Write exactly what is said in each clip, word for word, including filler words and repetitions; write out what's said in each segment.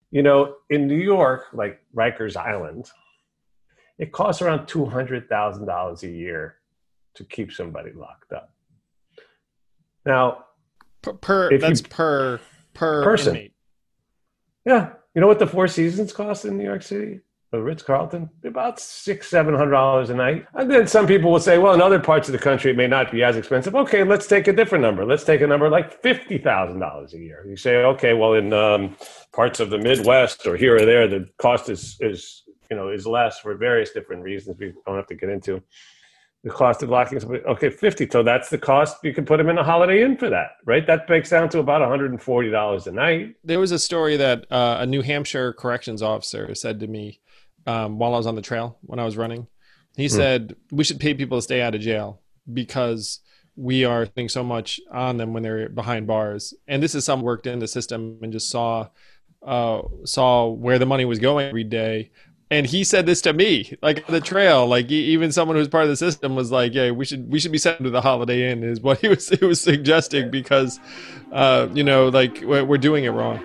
You know, in New York, like Rikers Island, it costs around two hundred thousand dollars a year to keep somebody locked up. Now, Per, per if that's you per per person, inmate. yeah, you know what the Four Seasons cost in New York City? The Ritz Carlton, about six, seven hundred dollars a night. And then some people will say, well, in other parts of the country, it may not be as expensive. Okay, let's take a different number. Let's take a number like fifty thousand dollars a year. You say, okay, well, in um, parts of the Midwest or here or there, the cost is is you know is less for various different reasons we don't have to get into. The cost of locking somebody, okay, fifty. So that's the cost. You can put them in a Holiday Inn for that, right? That breaks down to about one hundred forty dollars a night. There was a story that uh, a New Hampshire corrections officer said to me um, while I was on the trail when I was running. He Hmm. said we should pay people to stay out of jail because we are putting so much on them when they're behind bars. And this is someone who worked in the system and just saw uh, saw where the money was going every day. And he said this to me, like on the trail, like e- even someone who's part of the system was like, "Yeah, we should we should be sent to the Holiday Inn," is what he was he was suggesting because, uh, you know, like we're, we're doing it wrong.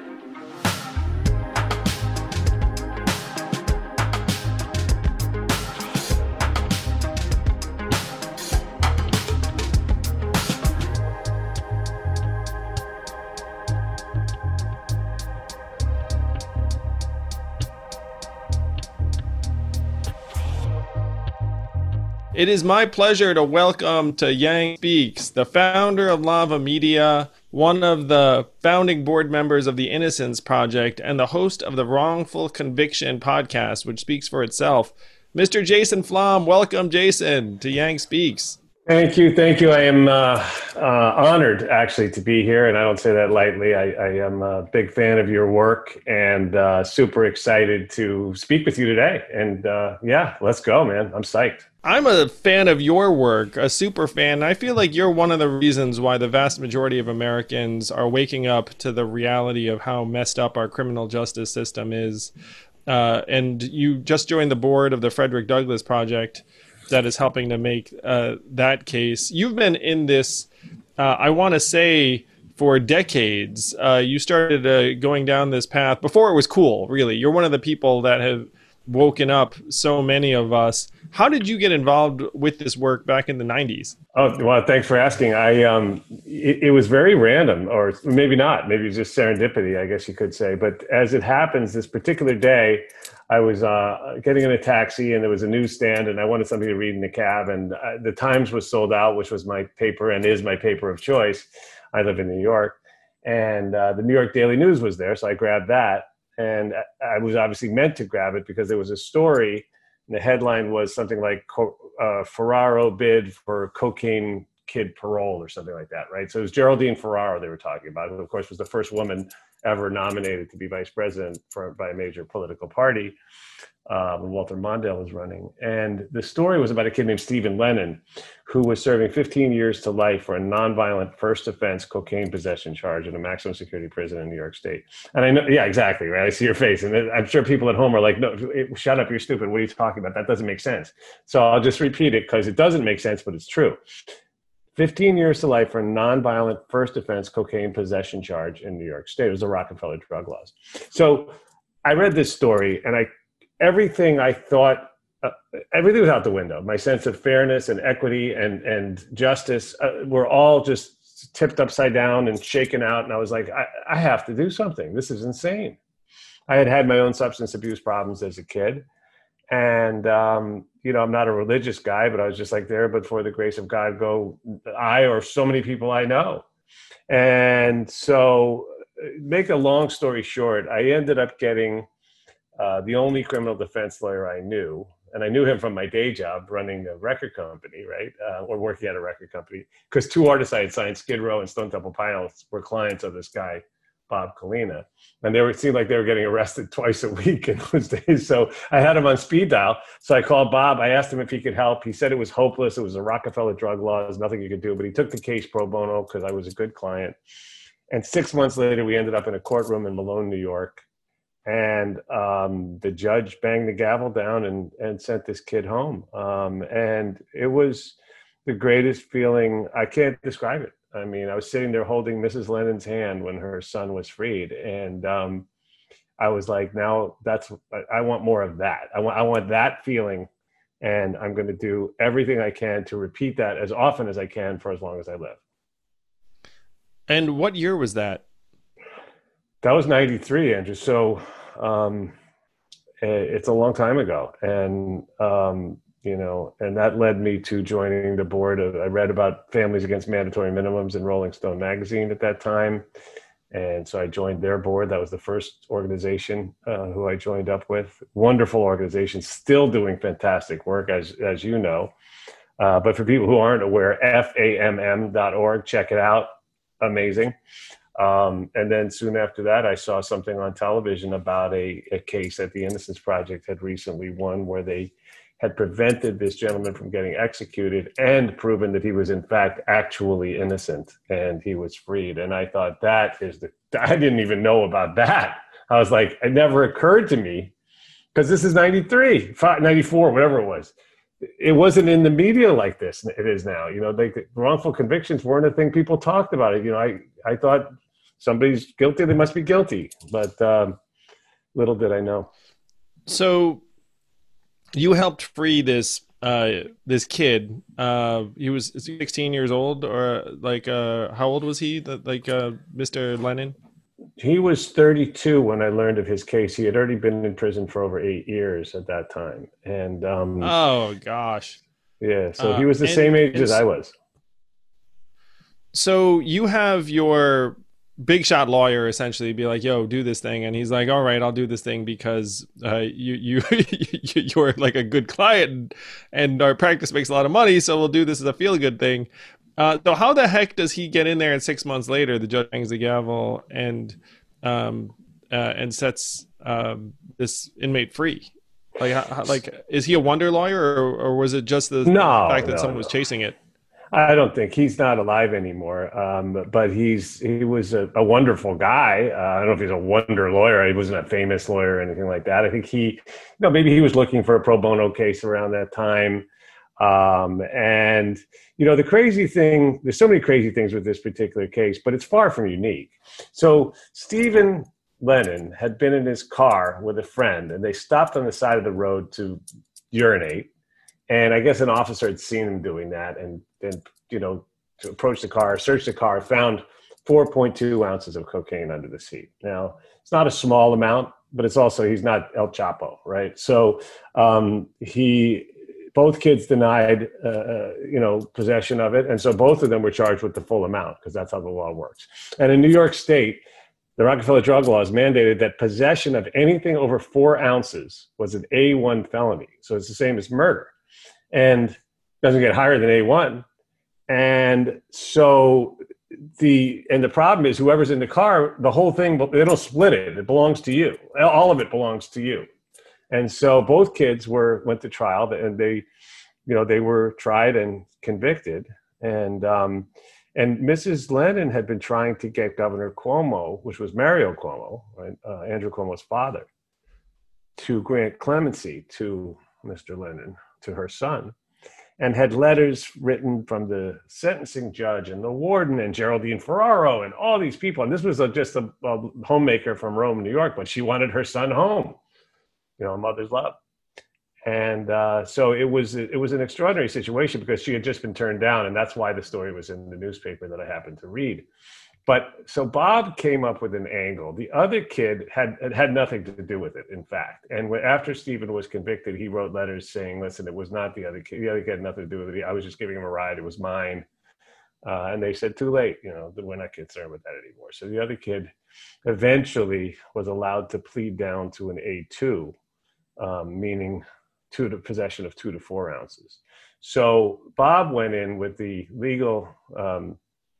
It is my pleasure to welcome to Yang Speaks, the founder of Lava Media, one of the founding board members of the Innocence Project, and the host of the Wrongful Conviction podcast, which speaks for itself, Mister Jason Flom. Welcome, Jason, to Yang Speaks. Thank you, thank you. I am uh, uh, honored actually to be here, and I don't say that lightly. I, I am a big fan of your work, and uh, super excited to speak with you today. And uh, yeah, let's go, man. I'm psyched. I'm a fan of your work, a super fan. I feel like you're one of the reasons why the vast majority of Americans are waking up to the reality of how messed up our criminal justice system is. Uh, and you just joined the board of the Frederick Douglass Project that is helping to make uh, that case. You've been in this, uh, I want to say, for decades. Uh, you started uh, going down this path before it was cool, really. You're one of the people that have woken up so many of us. How did you get involved with this work back in the nineties? Oh, well, thanks for asking. I um, it, it was very random, or maybe not. Maybe it's just serendipity, I guess you could say. But as it happens, this particular day, I was uh, getting in a taxi, and there was a newsstand, and I wanted something to read in the cab. And uh, the Times was sold out, which was my paper and is my paper of choice. I live in New York, and uh, the New York Daily News was there, so I grabbed that. And I was obviously meant to grab it because there was a story. And the headline was something like uh, Ferraro bid for cocaine kid parole or something like that, right? So it was Geraldine Ferraro they were talking about, who of course was the first woman ever nominated to be vice president for, by a major political party uh, when Walter Mondale was running. And the story was about a kid named Stephen Lennon, who was serving fifteen years to life for a nonviolent first offense cocaine possession charge in a maximum security prison in New York State. And I know, yeah, exactly, right? I see your face. And I'm sure people at home are like, no, shut up, you're stupid. What are you talking about? That doesn't make sense. So I'll just repeat it because it doesn't make sense, but it's true. fifteen years to life for a nonviolent first offense cocaine possession charge in New York State. It was the Rockefeller drug laws. So I read this story, and I everything I thought, uh, everything was out the window. My sense of fairness and equity and, and justice uh, were all just tipped upside down and shaken out. And I was like, I, I have to do something. This is insane. I had had my own substance abuse problems as a kid. And, um, you know, I'm not a religious guy, but I was just like, there, but for the grace of God, go I or so many people I know. And so, make a long story short, I ended up getting uh, the only criminal defense lawyer I knew. And I knew him from my day job running a record company, right? Uh, or working at a record company. Because two artists I had signed, Skid Row and Stone Temple Pilots, were clients of this guy, Bob Kalina. And they were, it seemed like they were getting arrested twice a week in those days. So I had him on speed dial. So I called Bob. I asked him if he could help. He said it was hopeless. It was the Rockefeller drug laws, nothing you could do. But he took the case pro bono because I was a good client. And six months later, we ended up in a courtroom in Malone, New York. And um, the judge banged the gavel down and, and sent this kid home. Um, and it was the greatest feeling. I can't describe it. I mean, I was sitting there holding Missus Lennon's hand when her son was freed. And um, I was like, now that's, I want more of that. I want, I want that feeling. And I'm going to do everything I can to repeat that as often as I can for as long as I live. And what year was that? That was ninety-three, Andrew. So um, it's a long time ago. And, um, you know, and that led me to joining the board of, I read about Families Against Mandatory Minimums in Rolling Stone magazine at that time. And so I joined their board. That was the first organization uh, who I joined up with. Wonderful organization, still doing fantastic work, as, as you know. Uh, but for people who aren't aware, F A M M dot org, check it out. Amazing. Um, and then soon after that, I saw something on television about a, a case that the Innocence Project had recently won, where they had prevented this gentleman from getting executed and proven that he was in fact actually innocent, and he was freed. And I thought, that is the, I didn't even know about that. I was like, it never occurred to me, because this is ninety-three, ninety-four, whatever it was. It wasn't in the media like this. It is now. You know, they, wrongful convictions weren't a thing people talked about. It. You know, I, I thought somebody's guilty, they must be guilty. But um, little did I know. So you helped free this uh, this kid. Uh, he was sixteen years old, or like, uh, how old was he? Like uh, Mister Lennon? He was thirty-two when I learned of his case. He had already been in prison for over eight years at that time. And um, oh gosh, yeah. So uh, he was the and, same age as I was. So you have your big shot lawyer essentially be like, yo, do this thing. And he's like, all right, I'll do this thing because uh, you, you, you're like a good client, and, and our practice makes a lot of money. So we'll do this as a feel good thing. Uh, so how the heck does he get in there and six months later, the judge hangs the gavel and, um, uh, and sets, um, this inmate free? Like, how, like, is he a wonder lawyer, or, or was it just the, no, the fact that no, someone no. was chasing it? I don't think he's not alive anymore. Um, but he's he was a, a wonderful guy. Uh, I don't know if he's a wonder lawyer. He wasn't a famous lawyer or anything like that. I think he, you know, maybe he was looking for a pro bono case around that time. Um, and you know, the crazy thing, there's so many crazy things with this particular case, but it's far from unique. So Stephen Lennon had been in his car with a friend, and they stopped on the side of the road to urinate. And I guess an officer had seen him doing that, and then, you know, to approach the car, search the car, found four point two ounces of cocaine under the seat. Now, it's not a small amount, but it's also, he's not El Chapo, right? So um, he, both kids denied, uh, you know, possession of it. And so both of them were charged with the full amount, because that's how the law works. And in New York State, the Rockefeller drug laws mandated that possession of anything over four ounces was an A one felony. So it's the same as murder. And doesn't get higher than A one. And so the, and the problem is, whoever's in the car, the whole thing, they don't split it. It belongs to you. All of it belongs to you. And so both kids were, went to trial, and they, you know, they were tried and convicted. And, um, and Missus Lennon had been trying to get Governor Cuomo, which was Mario Cuomo, right, uh, Andrew Cuomo's father, to grant clemency to Mister Lennon, to her son, and had letters written from the sentencing judge and the warden and Geraldine Ferraro and all these people. And this was a, just a, a homemaker from Rome, New York, but she wanted her son home, you know, a mother's love. And uh, so it was, it was an extraordinary situation, because she had just been turned down. And that's why the story was in the newspaper that I happened to read. But so Bob came up with an angle. The other kid had had nothing to do with it, in fact. And after Stephen was convicted, he wrote letters saying, listen, it was not the other kid. The other kid had nothing to do with it. I was just giving him a ride. It was mine. Uh, and they said, too late, you know, we're not concerned with that anymore. So the other kid eventually was allowed to plead down to an A two, um, meaning two to possession of two to four ounces. So Bob went in with the legal um,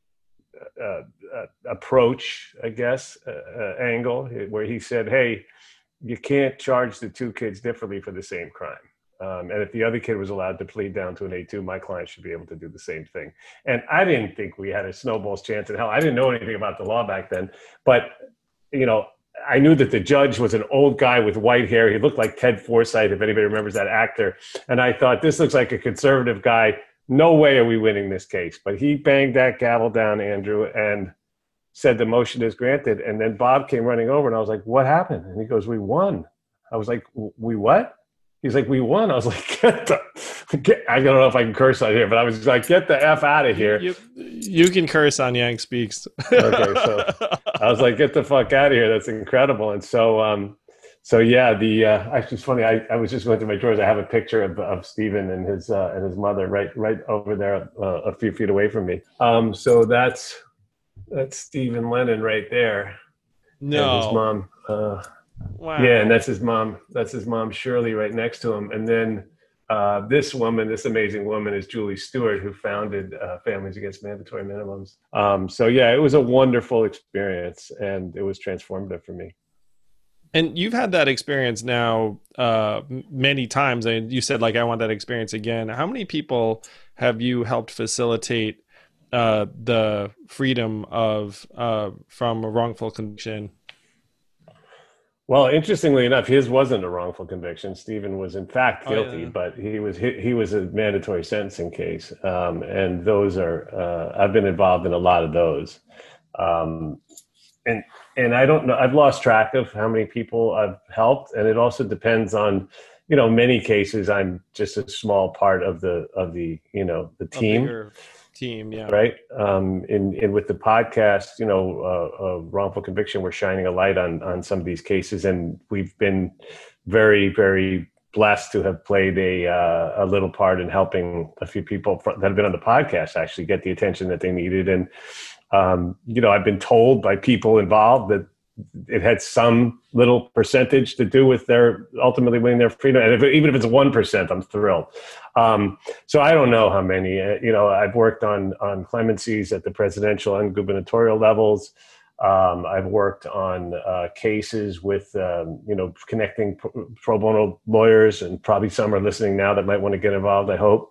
Uh, uh, approach, I guess, uh, uh, angle, where he said, hey, you can't charge the two kids differently for the same crime. Um, and if the other kid was allowed to plead down to an A two, my client should be able to do the same thing. And I didn't think we had a snowball's chance in hell. I didn't know anything about the law back then. But, you know, I knew that the judge was an old guy with white hair. He looked like Ted Forsythe, if anybody remembers that actor. And I thought, this looks like a conservative guy. No way are we winning this case. But he banged that gavel down, Andrew, and said the motion is granted. And then Bob came running over and I was like, what happened? And he goes, we won. I was like, we what? He's like, we won. I was like, get the, get, I don't know if I can curse on here, but I was like, get the F out of here. You, you can curse on Yang Speaks. Okay, so I was like, get the fuck out of here. That's incredible. And so, um, so yeah, the uh, actually, it's funny. I, I was just going through my drawers. I have a picture of, of Stephen and his uh, and his mother right right over there, uh, a few feet away from me. Um, so that's that's Stephen Lennon right there. No, and his mom. Uh, Wow. Yeah, and that's his mom. That's his mom, Shirley, right next to him. And then uh, this woman, this amazing woman, is Julie Stewart, who founded uh, Families Against Mandatory Minimums. Um, so yeah, it was a wonderful experience, and it was transformative for me. And you've had that experience now uh, many times. And you said, like, I want that experience again. How many people have you helped facilitate uh, the freedom of uh, from a wrongful conviction? Well, interestingly enough, his wasn't a wrongful conviction. Stephen was in fact guilty, oh, yeah. but he was he, he was a mandatory sentencing case, um, and those are uh, I've been involved in a lot of those, um, and and I don't know. I've lost track of how many people I've helped, and it also depends on, you know, many cases I'm just a small part of the of the you know the team. Team, yeah, right. Um, and, and with the podcast, you know, uh, uh, wrongful conviction, we're shining a light on on some of these cases, and we've been very, very blessed to have played a uh, a little part in helping a few people that have been on the podcast actually get the attention that they needed. And um, you know, I've been told by people involved that it had some little percentage to do with their ultimately winning their freedom. And if, even if it's one percent, I'm thrilled. Um, so I don't know how many, uh, you know, I've worked on, on clemencies at the presidential and gubernatorial levels. Um, I've worked on uh, cases with, um, you know, connecting pro, pro bono lawyers, and probably some are listening now that might want to get involved, I hope,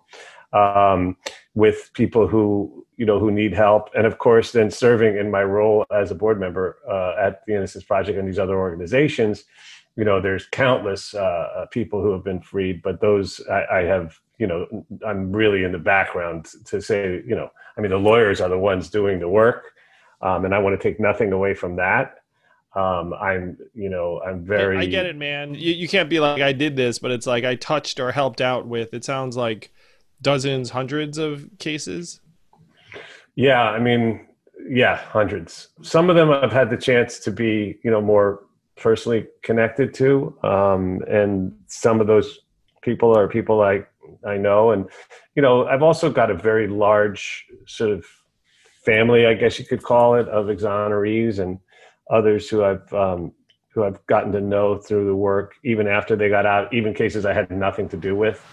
um, with people who, you know, who need help. And of course, then serving in my role as a board member uh, at the Innocence Project and these other organizations, you know, there's countless uh, people who have been freed, but those I, I have, you know, I'm really in the background to say, you know, I mean, the lawyers are the ones doing the work. Um, and I want to take nothing away from that. Um, I'm, you know, I'm very... I get it, man. You, you can't be like, I did this, but it's like I touched or helped out with, it sounds like dozens, hundreds of cases. Yeah, I mean, yeah, hundreds. Some of them I've had the chance to be, you know, more personally connected to. Um, and some of those people are people I, I know. And, you know, I've also got a very large sort of family, I guess you could call it, of exonerees and others who I've, um, who I've gotten to know through the work, even after they got out, even cases I had nothing to do with.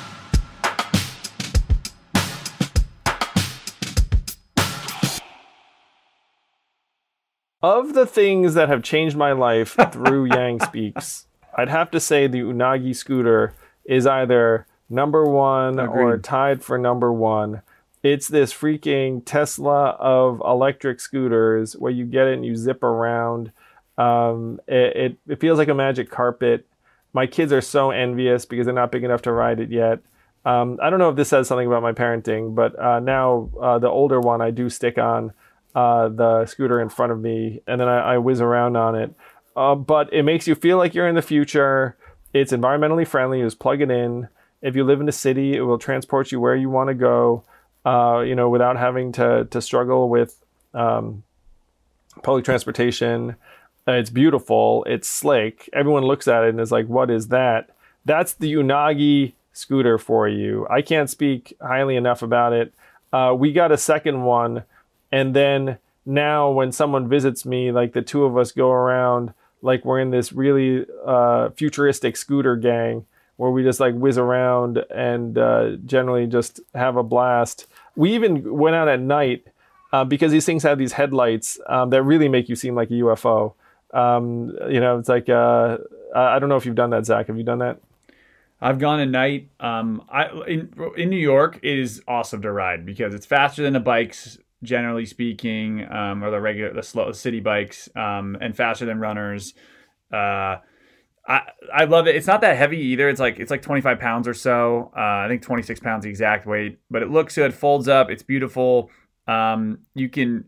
Of the things that have changed my life through Yang Speaks, I'd have to say the Unagi scooter is either number one Agreed. Or tied for number one. It's this freaking Tesla of electric scooters where you get it and you zip around. Um, it, it, it feels like a magic carpet. My kids are so envious because they're not big enough to ride it yet. Um, I don't know if this says something about my parenting, but uh, now uh, the older one I do stick on uh, the scooter in front of me, and then I, I whiz around on it. Uh, but it makes you feel like you're in the future. It's environmentally friendly. You just plug it in. If you live in a city, it will transport you where you want to go, uh, you know, without having to to struggle with um, public transportation. Uh, it's beautiful. It's slick. Everyone looks at it and is like, what is that? That's the Unagi scooter for you. I can't speak highly enough about it. Uh, we got a second one. And then now when someone visits me, like the two of us go around, like we're in this really uh, futuristic scooter gang where we just like whiz around and uh, generally just have a blast. We even went out at night uh, because these things have these headlights um, that really make you seem like a U F O. Um, you know, it's like, uh, I don't know if you've done that, Zach. Have you done that? I've gone at night. Um, I in, in New York, it is awesome to ride because it's faster than the bikes, generally speaking, um, or the regular, the slow city bikes, um, and faster than runners. Uh, I I love it. It's not that heavy either. It's like it's like twenty-five pounds or so. Uh, I think twenty-six pounds the exact weight, but it looks good. Folds up. It's beautiful. Um, you can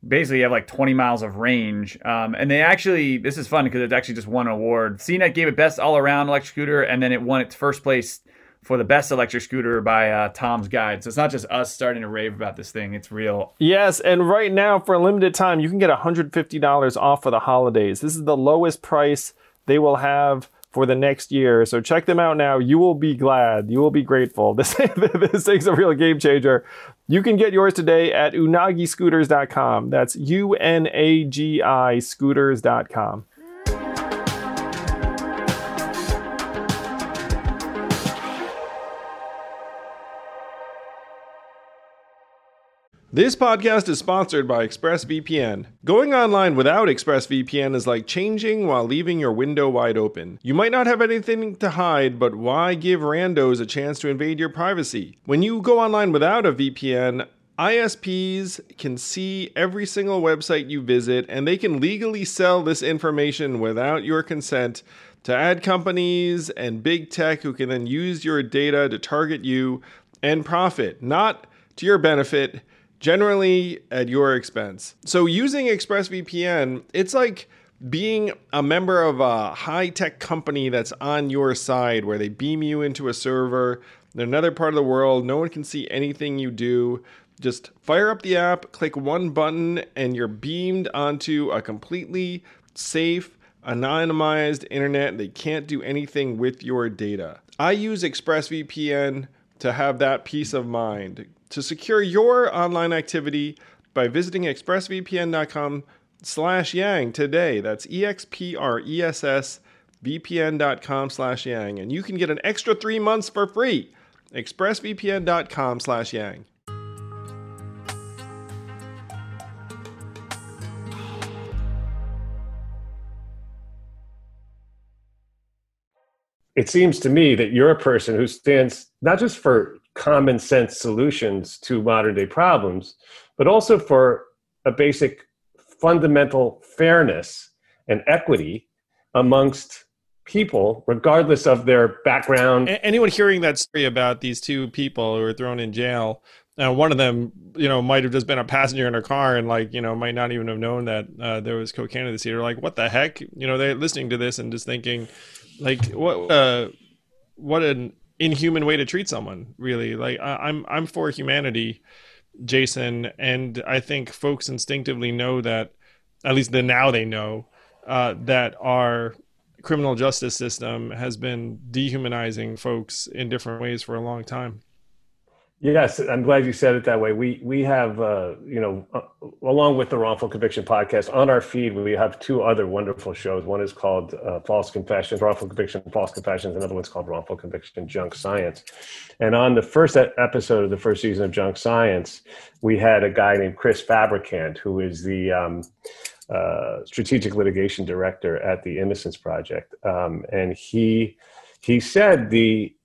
basically have like twenty miles of range. Um, and they actually, this is fun because it's actually just won an award. C net gave it best all around electric scooter, and then it won its first place for the best electric scooter by uh, Tom's Guide. So it's not just us starting to rave about this thing. It's real. Yes, and right now, for a limited time, you can get one hundred fifty dollars off for the holidays. This is the lowest price they will have for the next year. So check them out now. You will be glad. You will be grateful. This, this thing's a real game changer. You can get yours today at unagi scooters dot com. That's U N A G I scooters dot com. This podcast is sponsored by ExpressVPN. Going online without ExpressVPN is like changing while leaving your window wide open. You might not have anything to hide, but why give randos a chance to invade your privacy? When you go online without a V P N, I S Ps can see every single website you visit, and they can legally sell this information without your consent to ad companies and big tech who can then use your data to target you and profit, not to your benefit, generally at your expense. So using ExpressVPN, it's like being a member of a high-tech company that's on your side, where they beam you into a server in another part of the world. No one can see anything you do. Just fire up the app, click one button, and you're beamed onto a completely safe, anonymized internet. They can't do anything with your data. I use ExpressVPN to have that peace of mind. To secure your online activity by visiting expressvpn.com slash yang today. That's E-X-P-R-E-S-S-V-P-N.com slash yang. And you can get an extra three months for free. expressvpn.com slash yang. It seems to me that you're a person who stands not just for common sense solutions to modern day problems, but also for a basic fundamental fairness and equity amongst people, regardless of their background. Anyone hearing that story about these two people who were thrown in jail, uh, one of them, you know, might have just been a passenger in a car and, like, you know, might not even have known that uh, there was cocaine in the seat. They're like, what the heck? You know, they're listening to this and just thinking, like, what, uh, what an inhuman way to treat someone, really. Like, I, I'm, I'm for humanity, Jason, and I think folks instinctively know that, at least the now they know, uh, that our criminal justice system has been dehumanizing folks in different ways for a long time. Yes, I'm glad you said it that way. We we have, uh, you know, uh, along with the Wrongful Conviction podcast, on our feed, we have two other wonderful shows. One is called uh, False Confessions, Wrongful Conviction, False Confessions. Another one's called Wrongful Conviction, Junk Science. And on the first episode of the first season of Junk Science, we had a guy named Chris Fabricant, who is the um, uh, strategic litigation director at the Innocence Project. Um, and he he said the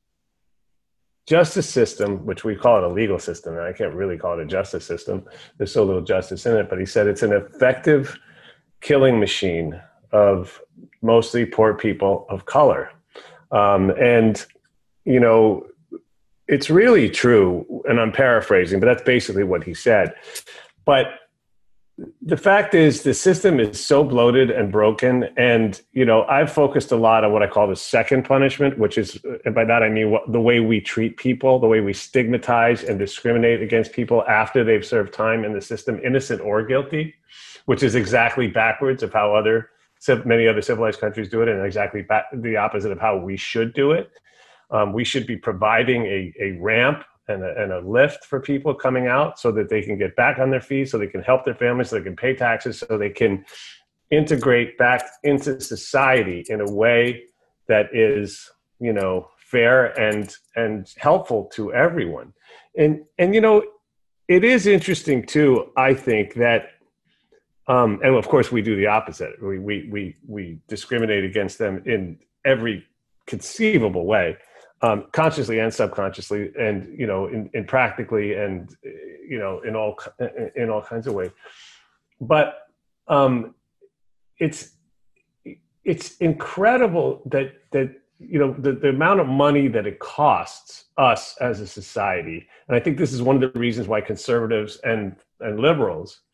justice system, which we call it a legal system, and I can't really call it a justice system. There's so little justice in it, but he said it's an effective killing machine of mostly poor people of color. Um, and, you know, it's really true, and I'm paraphrasing, but that's basically what he said. But the fact is, the system is so bloated and broken. And, you know, I've focused a lot on what I call the second punishment, which is, and by that I mean what, the way we treat people, the way we stigmatize and discriminate against people after they've served time in the system, innocent or guilty, which is exactly backwards of how other many other civilized countries do it, and exactly back, the opposite of how we should do it. Um, we should be providing a, a ramp and a, and a lift for people coming out so that they can get back on their feet, so they can help their families, so they can pay taxes, so they can integrate back into society in a way that is, you know, fair and and helpful to everyone. And and you know, it is interesting too, I think, that um, and of course we do the opposite. We we we we discriminate against them in every conceivable way. Um, consciously and subconsciously, and, you know, in, in practically, and, you know, in all in all kinds of ways. But um, it's it's incredible that that you know the, the amount of money that it costs us as a society. And I think this is one of the reasons why conservatives and and liberals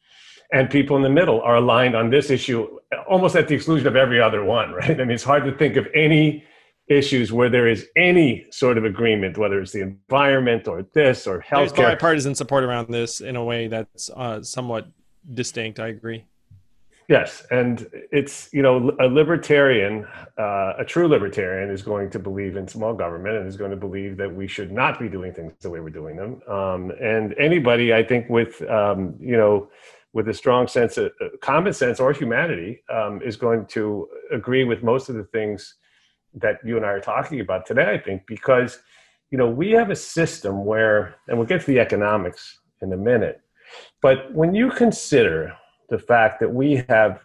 And people in the middle are aligned on this issue almost at the exclusion of every other one, right? I mean, it's hard to think of any issues where there is any sort of agreement, whether it's the environment or this or healthcare. There's bipartisan support around this in a way that's uh, somewhat distinct. I agree. Yes, and it's, you know, a libertarian, uh, a true libertarian is going to believe in small government and is going to believe that we should not be doing things the way we're doing them. Um, and anybody, I think, with, um, you know, with a strong sense of uh, common sense or humanity um, is going to agree with most of the things that you and I are talking about today, I think, because, you know, we have a system where, and we'll get to the economics in a minute, but when you consider the fact that we have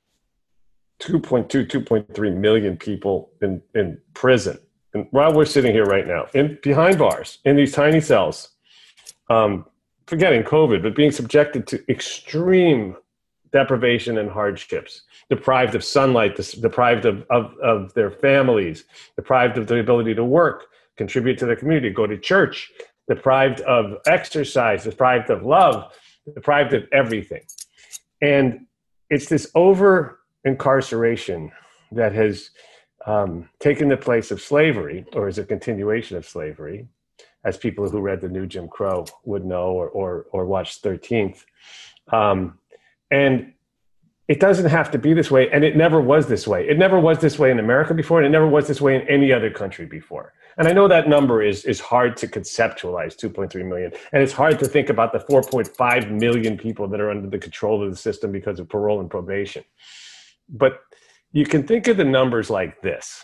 two point two, two point three million people in, in prison, and while we're sitting here right now, in behind bars, in these tiny cells, um, forgetting COVID, but being subjected to extreme deprivation and hardships, deprived of sunlight, deprived of, of, of their families, deprived of the ability to work, contribute to the community, go to church, deprived of exercise, deprived of love, deprived of everything. And it's this over incarceration that has um, taken the place of slavery, or is a continuation of slavery, as people who read the new Jim Crow would know, or or, or watched thirteenth. Um, and it doesn't have to be this way, and it never was this way. It never was this way in America before, and it never was this way in any other country before. And I know that number is is hard to conceptualize, two point three million, and it's hard to think about the four point five million people that are under the control of the system because of parole and probation. But you can think of the numbers like this.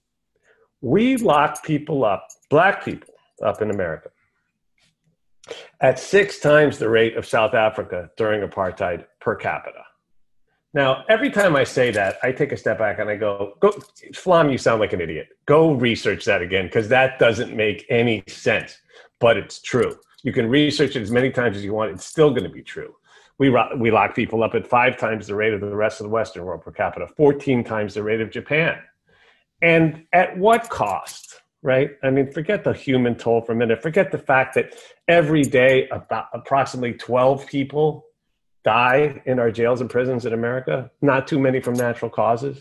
We lock people up, black people up in America, at six times the rate of South Africa during apartheid per capita. Now, every time I say that, I take a step back and I go, go, Flom, you sound like an idiot. Go research that again, because that doesn't make any sense, but it's true. You can research it as many times as you want. It's still going to be true. We, we lock people up at five times the rate of the rest of the Western world per capita, fourteen times the rate of Japan. And at what cost, right? I mean, forget the human toll for a minute. Forget the fact that every day about approximately twelve people die in our jails and prisons in America, not too many from natural causes.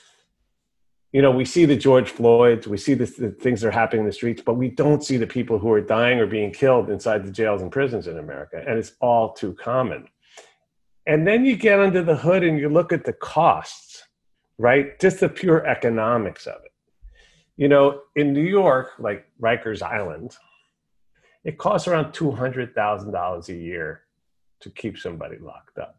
You know, we see the George Floyds, we see the, the things that are happening in the streets, but we don't see the people who are dying or being killed inside the jails and prisons in America, and it's all too common. And then you get under the hood and you look at the costs, right? Just the pure economics of it. You know, in New York, like Rikers Island, it costs around two hundred thousand dollars a year to keep somebody locked up.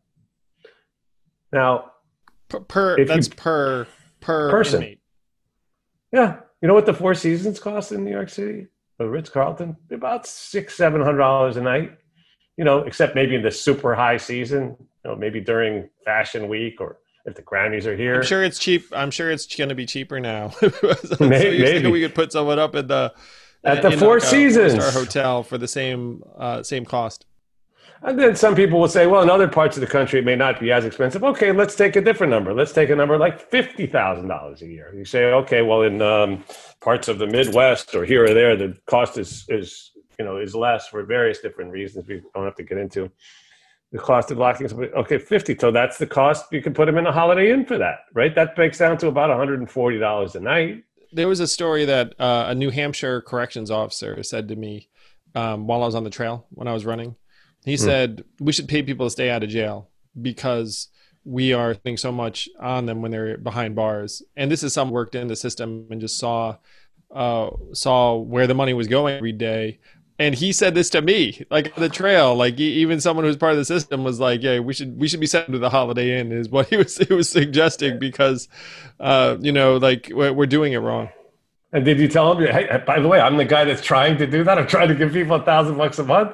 Now, per, per that's you, per per person. Inmate. Yeah, you know what the Four Seasons cost in New York City? The Ritz-Carlton, about six, seven hundred dollars a night. You know, except maybe in the super high season. You know, maybe during Fashion Week or if the Grammys are here. I'm sure it's cheap. I'm sure it's going to be cheaper now. so maybe, maybe we could put someone up at the at the Four like Seasons Star hotel for the same uh, same cost. And then some people will say, well, in other parts of the country, it may not be as expensive. Okay, let's take a different number. Let's take a number like fifty thousand dollars a year. You say, okay, well, in um, parts of the Midwest or here or there, the cost is, is, you know, is less for various different reasons we don't have to get into. The cost of locking somebody, okay, fifty. So that's the cost. You can put them in a Holiday Inn for that, right? That breaks down to about one hundred forty dollars a night. There was a story that uh, a New Hampshire corrections officer said to me um, while I was on the trail when I was running. He said, we should pay people to stay out of jail because we are spending so much on them when they're behind bars. And this is someone who worked in the system and just saw uh, saw where the money was going every day. And he said this to me, like on the trail, like he, even someone who's part of the system was like, yeah, we should we should be sent to the Holiday Inn is what he was he was suggesting because, uh, you know, like we're, we're doing it wrong. And did you tell him, hey, by the way, I'm the guy that's trying to do that. I'm trying to give people a thousand bucks a month.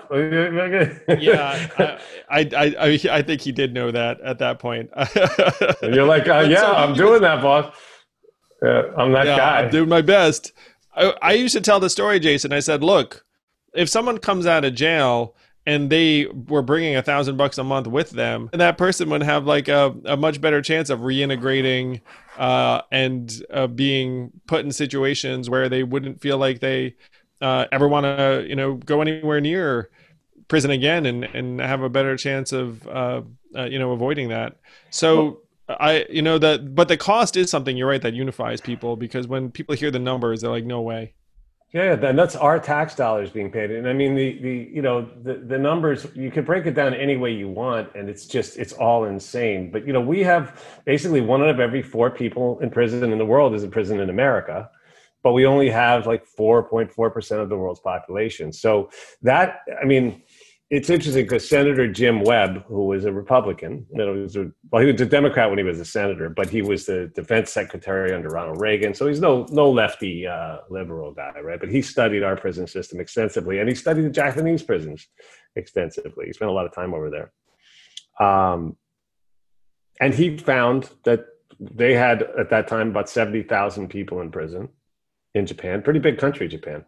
yeah, I, I, I, I think he did know that at that point. And you're like, uh, yeah, so I'm doing was, that, boss. Uh, I'm that yeah, guy. I'm doing my best. I, I used to tell the story, Jason. I said, look, if someone comes out of jail and they were bringing a thousand bucks a month with them, that person would have like a, a much better chance of reintegrating uh, and uh, being put in situations where they wouldn't feel like they uh, ever want to, you know, go anywhere near prison again and, and have a better chance of, uh, uh, you know, avoiding that. So I, you know, that, but the cost is something, you're right, that unifies people, because when people hear the numbers, they're like, no way. Yeah, and that's our tax dollars being paid. And I mean, the, the you know, the, the numbers, you can break it down any way you want, and it's just, it's all insane. But, you know, we have basically one out of every four people in prison in the world is in prison in America, but we only have like four point four percent of the world's population. So that, I mean, it's interesting because Senator Jim Webb, who was a Republican, you know, he was a, well, he was a Democrat when he was a senator, but he was the defense secretary under Ronald Reagan. So he's no no lefty uh, liberal guy, right? But he studied our prison system extensively, and he studied the Japanese prisons extensively. He spent a lot of time over there. Um, and he found that they had, at that time, about seventy thousand people in prison in Japan. Pretty big country, Japan.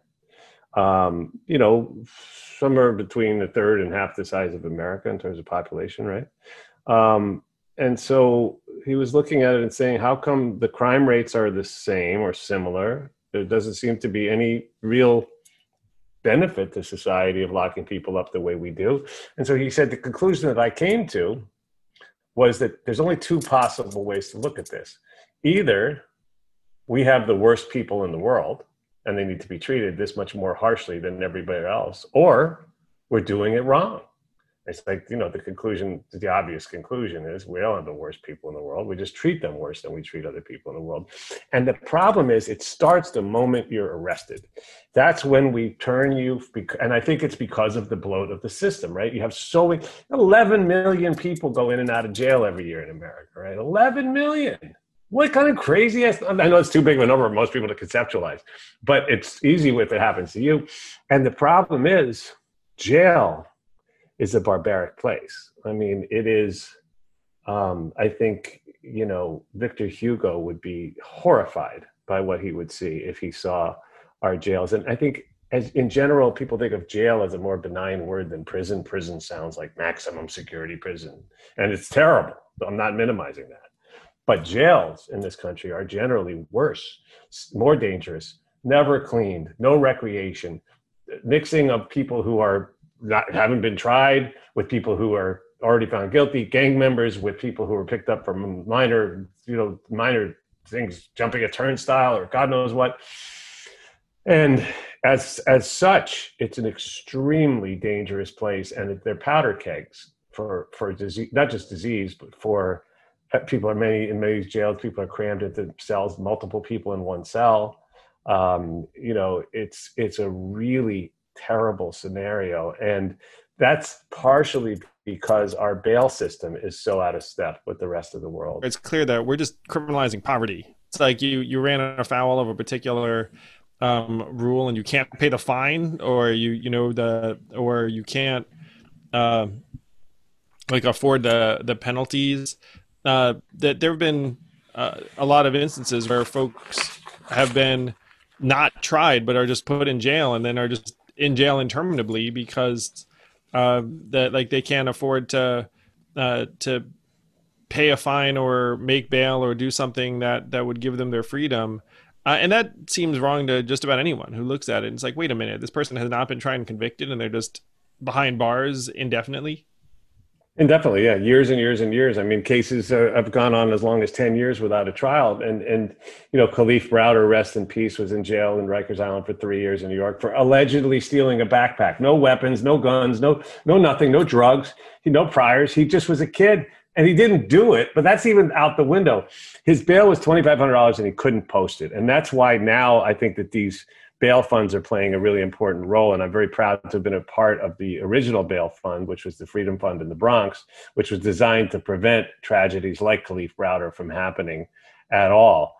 Um, you know, somewhere between a third and half the size of America in terms of population, right? Um, and so he was looking at it and saying, how come the crime rates are the same or similar? There doesn't seem to be any real benefit to society of locking people up the way we do. And so he said the conclusion that I came to was that there's only two possible ways to look at this. Either we have the worst people in the world, and they need to be treated this much more harshly than everybody else, or we're doing it wrong. It's like, you know, the conclusion, the obvious conclusion is we don't have the worst people in the world. We just treat them worse than we treat other people in the world. And the problem is it starts the moment you're arrested. That's when we turn you, and I think it's because of the bloat of the system, right? You have so many, eleven million people go in and out of jail every year in America, right? eleven million. What kind of crazy ass, I know it's too big of a number for most people to conceptualize, but it's easy if it happens to you. And the problem is jail is a barbaric place. I mean, it is, um, I think, you know, Victor Hugo would be horrified by what he would see if he saw our jails. And I think as in general, people think of jail as a more benign word than prison. Prison sounds like maximum security prison, and it's terrible. I'm not minimizing that. But jails in this country are generally worse, more dangerous, never cleaned, no recreation, mixing of people who are not, haven't been tried with people who are already found guilty, gang members with people who were picked up from minor, you know, minor things, jumping a turnstile or God knows what. And as as such, it's an extremely dangerous place, and they're powder kegs for for disease, not just disease, but for people are many in many jails. People are crammed into cells, multiple people in one cell. Um, you know, it's it's a really terrible scenario, and that's partially because our bail system is so out of step with the rest of the world. It's clear that we're just criminalizing poverty. It's like you you ran afoul of a particular um, rule, and you can't pay the fine, or you you know the or you can't uh, like afford the the penalties. Uh, that there have been uh, a lot of instances where folks have been not tried but are just put in jail, and then are just in jail interminably because uh, that like they can't afford to uh, to pay a fine or make bail or do something that that would give them their freedom. Uh, and that seems wrong to just about anyone who looks at it. It's like, wait a minute, this person has not been tried and convicted, and they're just behind bars indefinitely. Indefinitely, yeah, years and years and years. I mean, cases uh, have gone on as long as ten years without a trial. And, and you know, Khalif Browder, rest in peace, was in jail in Rikers Island for three years in New York for allegedly stealing a backpack. No weapons, no guns, no no nothing, no drugs, he, no priors. He just was a kid, and he didn't do it, but that's even out the window. His bail was twenty-five hundred dollars, and he couldn't post it. And that's why now I think that these bail funds are playing a really important role. And I'm very proud to have been a part of the original bail fund, which was the Freedom Fund in the Bronx, which was designed to prevent tragedies like Khalif Browder from happening at all.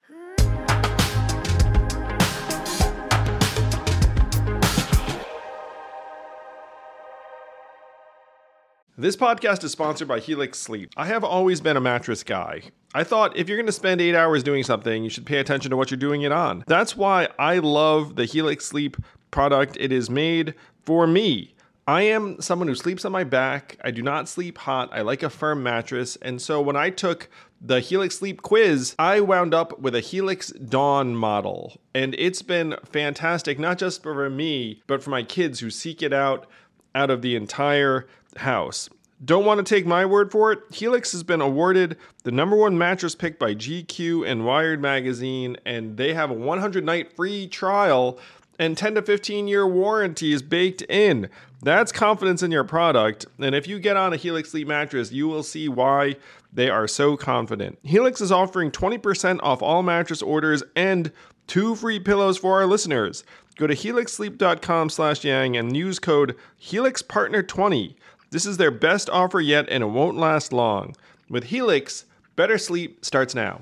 This podcast is sponsored by Helix Sleep. I have always been a mattress guy. I thought if you're going to spend eight hours doing something, you should pay attention to what you're doing it on. That's why I love the Helix Sleep product. It is made for me. I am someone who sleeps on my back. I do not sleep hot. I like a firm mattress. And so when I took the Helix Sleep quiz, I wound up with a Helix Dawn model. And it's been fantastic, not just for me, but for my kids who seek it out out of the entire house. Don't want to take my word for it? Helix has been awarded the number one mattress pick by G Q and Wired Magazine, and they have a one hundred night free trial and ten to fifteen year warranties baked in. That's confidence in your product. And if you get on a Helix Sleep mattress, you will see why they are so confident. Helix is offering twenty percent off all mattress orders and two free pillows for our listeners. Go to helix sleep dot com slash yang and use code helix partner twenty. This is their best offer yet, and it won't last long. With Helix, better sleep starts now.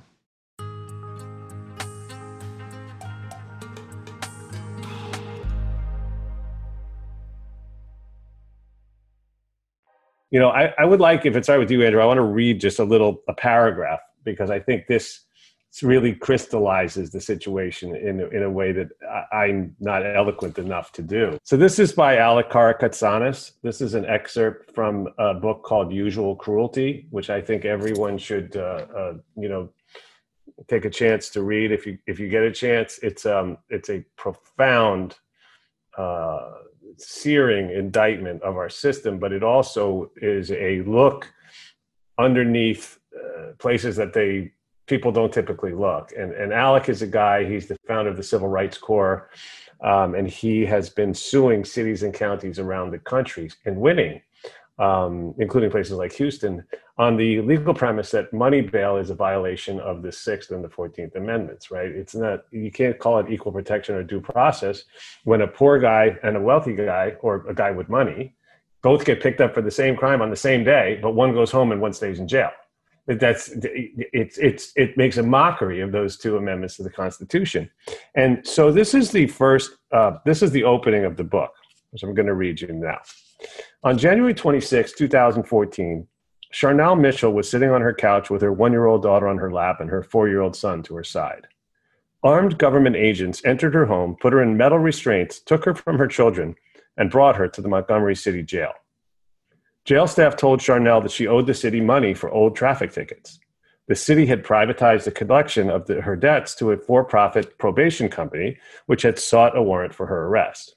You know, I, I would like, if it's all right with you, Andrew, I want to read just a little, a paragraph, because I think this really crystallizes the situation in, in a way that I, I'm not eloquent enough to do. So this is by Alec Karakatsanis. This is an excerpt from a book called Usual Cruelty, which I think everyone should, uh, uh, you know, take a chance to read if you if you get a chance. It's um it's a profound, uh, searing indictment of our system, but it also is a look underneath uh, places that they people don't typically look. And, and Alec is a guy, he's the founder of the Civil Rights Corps, um, and he has been suing cities and counties around the country and winning, um, including places like Houston, on the legal premise that money bail is a violation of the Sixth and the Fourteenth Amendments, right? It's not, you can't call it equal protection or due process when a poor guy and a wealthy guy, or a guy with money, both get picked up for the same crime on the same day, but one goes home and one stays in jail. That's it's it's it makes a mockery of those two amendments to the Constitution. And so this is the first uh, this is the opening of the book, which I'm going to read you now. On January twenty-sixth, twenty fourteen, Charnel Mitchell was sitting on her couch with her one-year-old daughter on her lap and her four-year-old son to her side. Armed government agents entered her home, put her in metal restraints, took her from her children, and brought her to the Montgomery City Jail. Jail staff told Charnel that she owed the city money for old traffic tickets. The city had privatized the collection of the, her debts to a for-profit probation company, which had sought a warrant for her arrest.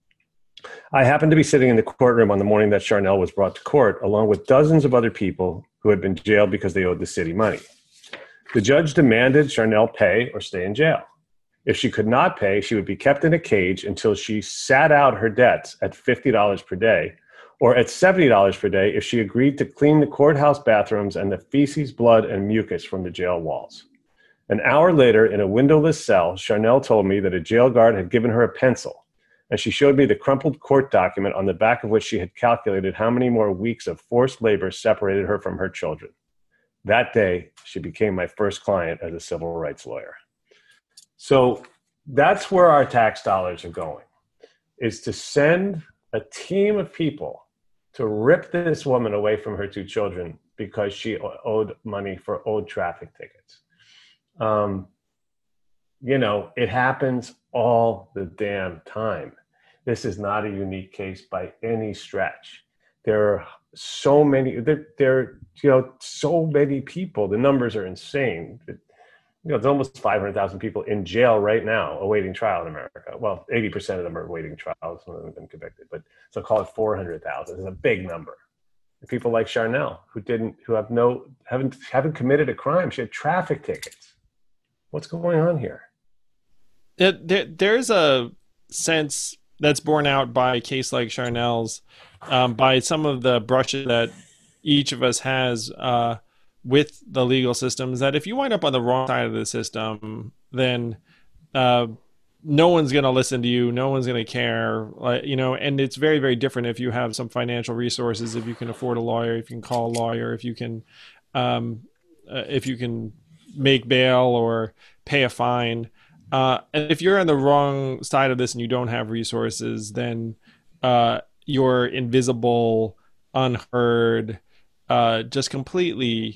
I happened to be sitting in the courtroom on the morning that Charnel was brought to court, along with dozens of other people who had been jailed because they owed the city money. The judge demanded Charnel pay or stay in jail. If she could not pay, she would be kept in a cage until she sat out her debts at fifty dollars per day, or at seventy dollars per day if she agreed to clean the courthouse bathrooms and the feces, blood, and mucus from the jail walls. An hour later, in a windowless cell, Charnel told me that a jail guard had given her a pencil, and she showed me the crumpled court document on the back of which she had calculated how many more weeks of forced labor separated her from her children. That day, she became my first client as a civil rights lawyer. So that's where our tax dollars are going, is to send a team of people to rip this woman away from her two children because she owed money for old traffic tickets. Um, you know, it happens all the damn time. This is not a unique case by any stretch. There are so many, there, there are, you know, so many people. The numbers are insane. It, you know, it's almost five hundred thousand people in jail right now awaiting trial in America. Well, eighty percent of them are awaiting trial. Some of them have been convicted, but so call it four hundred thousand. It's a big number. And people like Charnel, who didn't, who have no, haven't, haven't committed a crime. She had traffic tickets. What's going on here? It, there, there's a sense that's borne out by a case like Charnel's, um, by some of the brushes that each of us has uh, with the legal system, is that if you wind up on the wrong side of the system, then uh, no one's going to listen to you. No one's going to care, uh, you know, and it's very, very different if you have some financial resources, if you can afford a lawyer, if you can call a lawyer, if you can, um, uh, if you can make bail or pay a fine. Uh, and if you're on the wrong side of this and you don't have resources, then uh, you're invisible, unheard, uh, just completely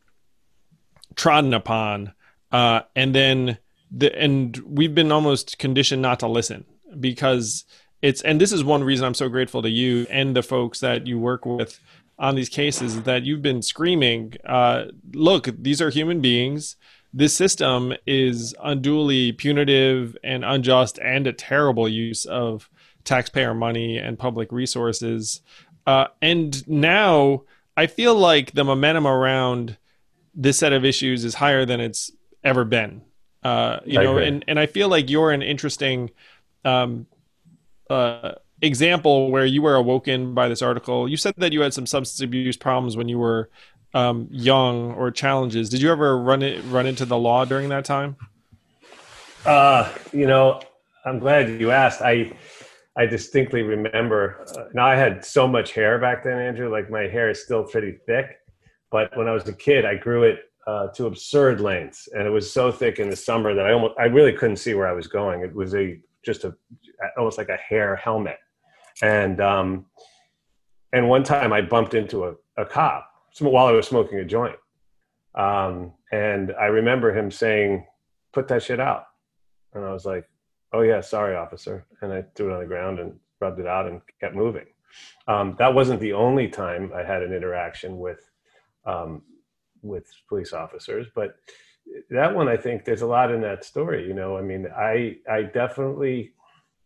trodden upon. Uh, and then the, and we've been almost conditioned not to listen because it's, and this is one reason I'm so grateful to you and the folks that you work with on these cases, is that you've been screaming, uh, look, these are human beings. This system is unduly punitive and unjust and a terrible use of taxpayer money and public resources. Uh, and now I feel like the momentum around this set of issues is higher than it's ever been. Uh, you I know, agree. and, and I feel like you're an interesting um, uh, example where you were awoken by this article. You said that you had some substance abuse problems when you were um, young, or challenges. Did you ever run it, run into the law during that time? Uh, you know, I'm glad you asked. I I distinctly remember. Uh, now I had so much hair back then, Andrew. Like my hair is still pretty thick, but when I was a kid, I grew it uh, to absurd lengths, and it was so thick in the summer that I almost I really couldn't see where I was going. It was a just a almost like a hair helmet, and um, and one time I bumped into a, a cop while I was smoking a joint, um, and I remember him saying, "Put that shit out." And I was like, "Oh yeah, sorry, officer." And I threw it on the ground and rubbed it out and kept moving. Um, that wasn't the only time I had an interaction with um, with police officers, but that one, I think there's a lot in that story. You know, I mean, I I definitely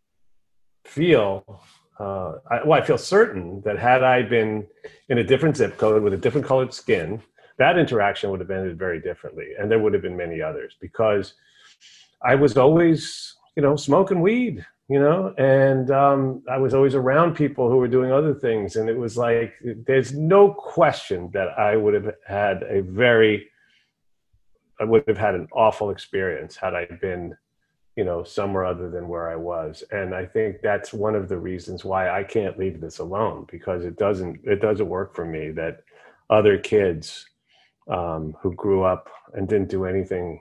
feel, uh, I, well, I feel certain that had I been in a different zip code with a different colored skin, that interaction would have ended very differently, and there would have been many others, because I was always, you know, smoking weed, you know, and um, I was always around people who were doing other things. And it was like, there's no question that I would have had a very, I would have had an awful experience had I been, you know, somewhere other than where I was. And I think that's one of the reasons why I can't leave this alone, because it doesn't, it doesn't work for me that other kids um, who grew up and didn't do anything,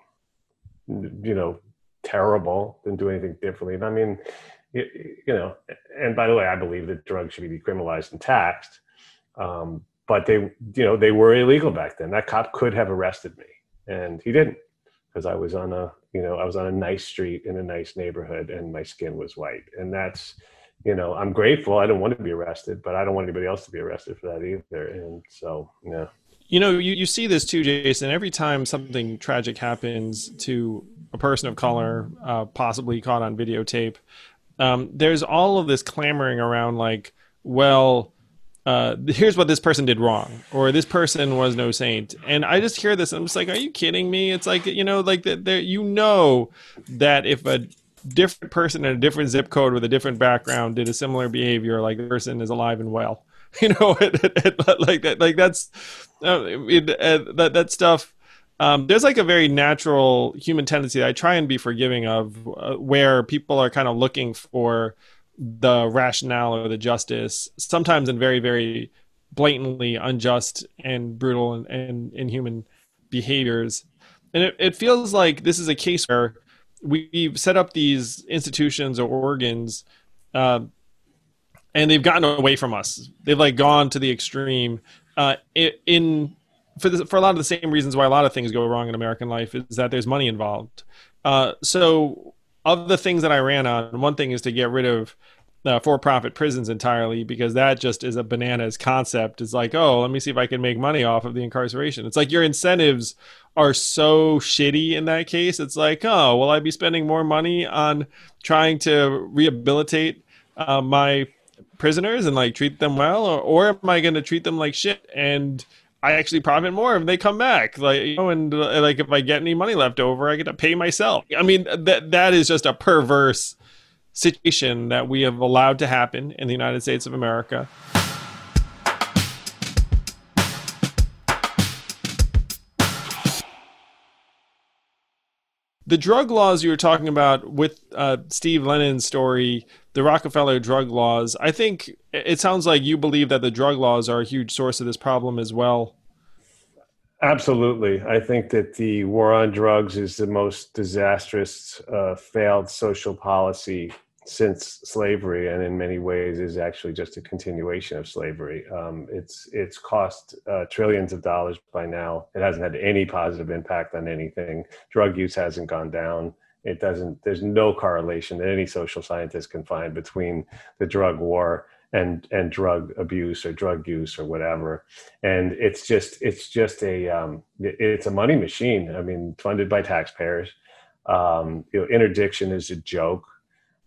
you know, terrible, didn't do anything differently. And I mean, you, you know, and by the way, I believe that drugs should be decriminalized and taxed. Um, but they, you know, they were illegal back then. That cop could have arrested me, and he didn't, because I was on a, you know, I was on a nice street in a nice neighborhood and my skin was white. And that's, you know, I'm grateful. I don't want to be arrested, but I don't want anybody else to be arrested for that either. And so, yeah. You know, you, you see this too, Jason. Every time something tragic happens to a person of color, uh, possibly caught on videotape, um, there's all of this clamoring around like, well, uh, here's what this person did wrong, or this person was no saint. And I just hear this and I'm just like, are you kidding me? It's like, you know, like that there, you know, that if a different person in a different zip code with a different background did a similar behavior, like the person is alive and well. You know, it, it, it, like that, like that's uh, it, uh, that that stuff. Um, there's like a very natural human tendency that I try and be forgiving of, uh, where people are kind of looking for the rationale or the justice, sometimes in very, very blatantly unjust and brutal and, and inhuman behaviors. And it, it feels like this is a case where we've set up these institutions or organs. Uh, And they've gotten away from us. They've like gone to the extreme uh, in for the, for a lot of the same reasons why a lot of things go wrong in American life, is that there's money involved. Uh, so of the things that I ran on, one thing is to get rid of uh, for-profit prisons entirely, because that just is a bananas concept. It's like, oh, let me see if I can make money off of the incarceration. It's like your incentives are so shitty in that case. It's like, oh, will I be spending more money on trying to rehabilitate uh, my prisoners and like treat them well, or, or am I going to treat them like shit and I actually profit more if they come back, like, you know, and uh, like if I get any money left over, I get to pay myself. I mean, that that is just a perverse situation that we have allowed to happen in the United States of America. The drug laws you were talking about with uh, Steve Lennon's story, the Rockefeller drug laws, I think it sounds like you believe that the drug laws are a huge source of this problem as well. Absolutely. I think that the war on drugs is the most disastrous uh, failed social policy since slavery, and in many ways is actually just a continuation of slavery. Um, it's it's cost uh, trillions of dollars by now. It hasn't had any positive impact on anything. Drug use hasn't gone down. It doesn't. There's no correlation that any social scientist can find between the drug war and and drug abuse or drug use or whatever. And it's just it's just a um, it's a money machine. I mean, funded by taxpayers. Um, you know, interdiction is a joke.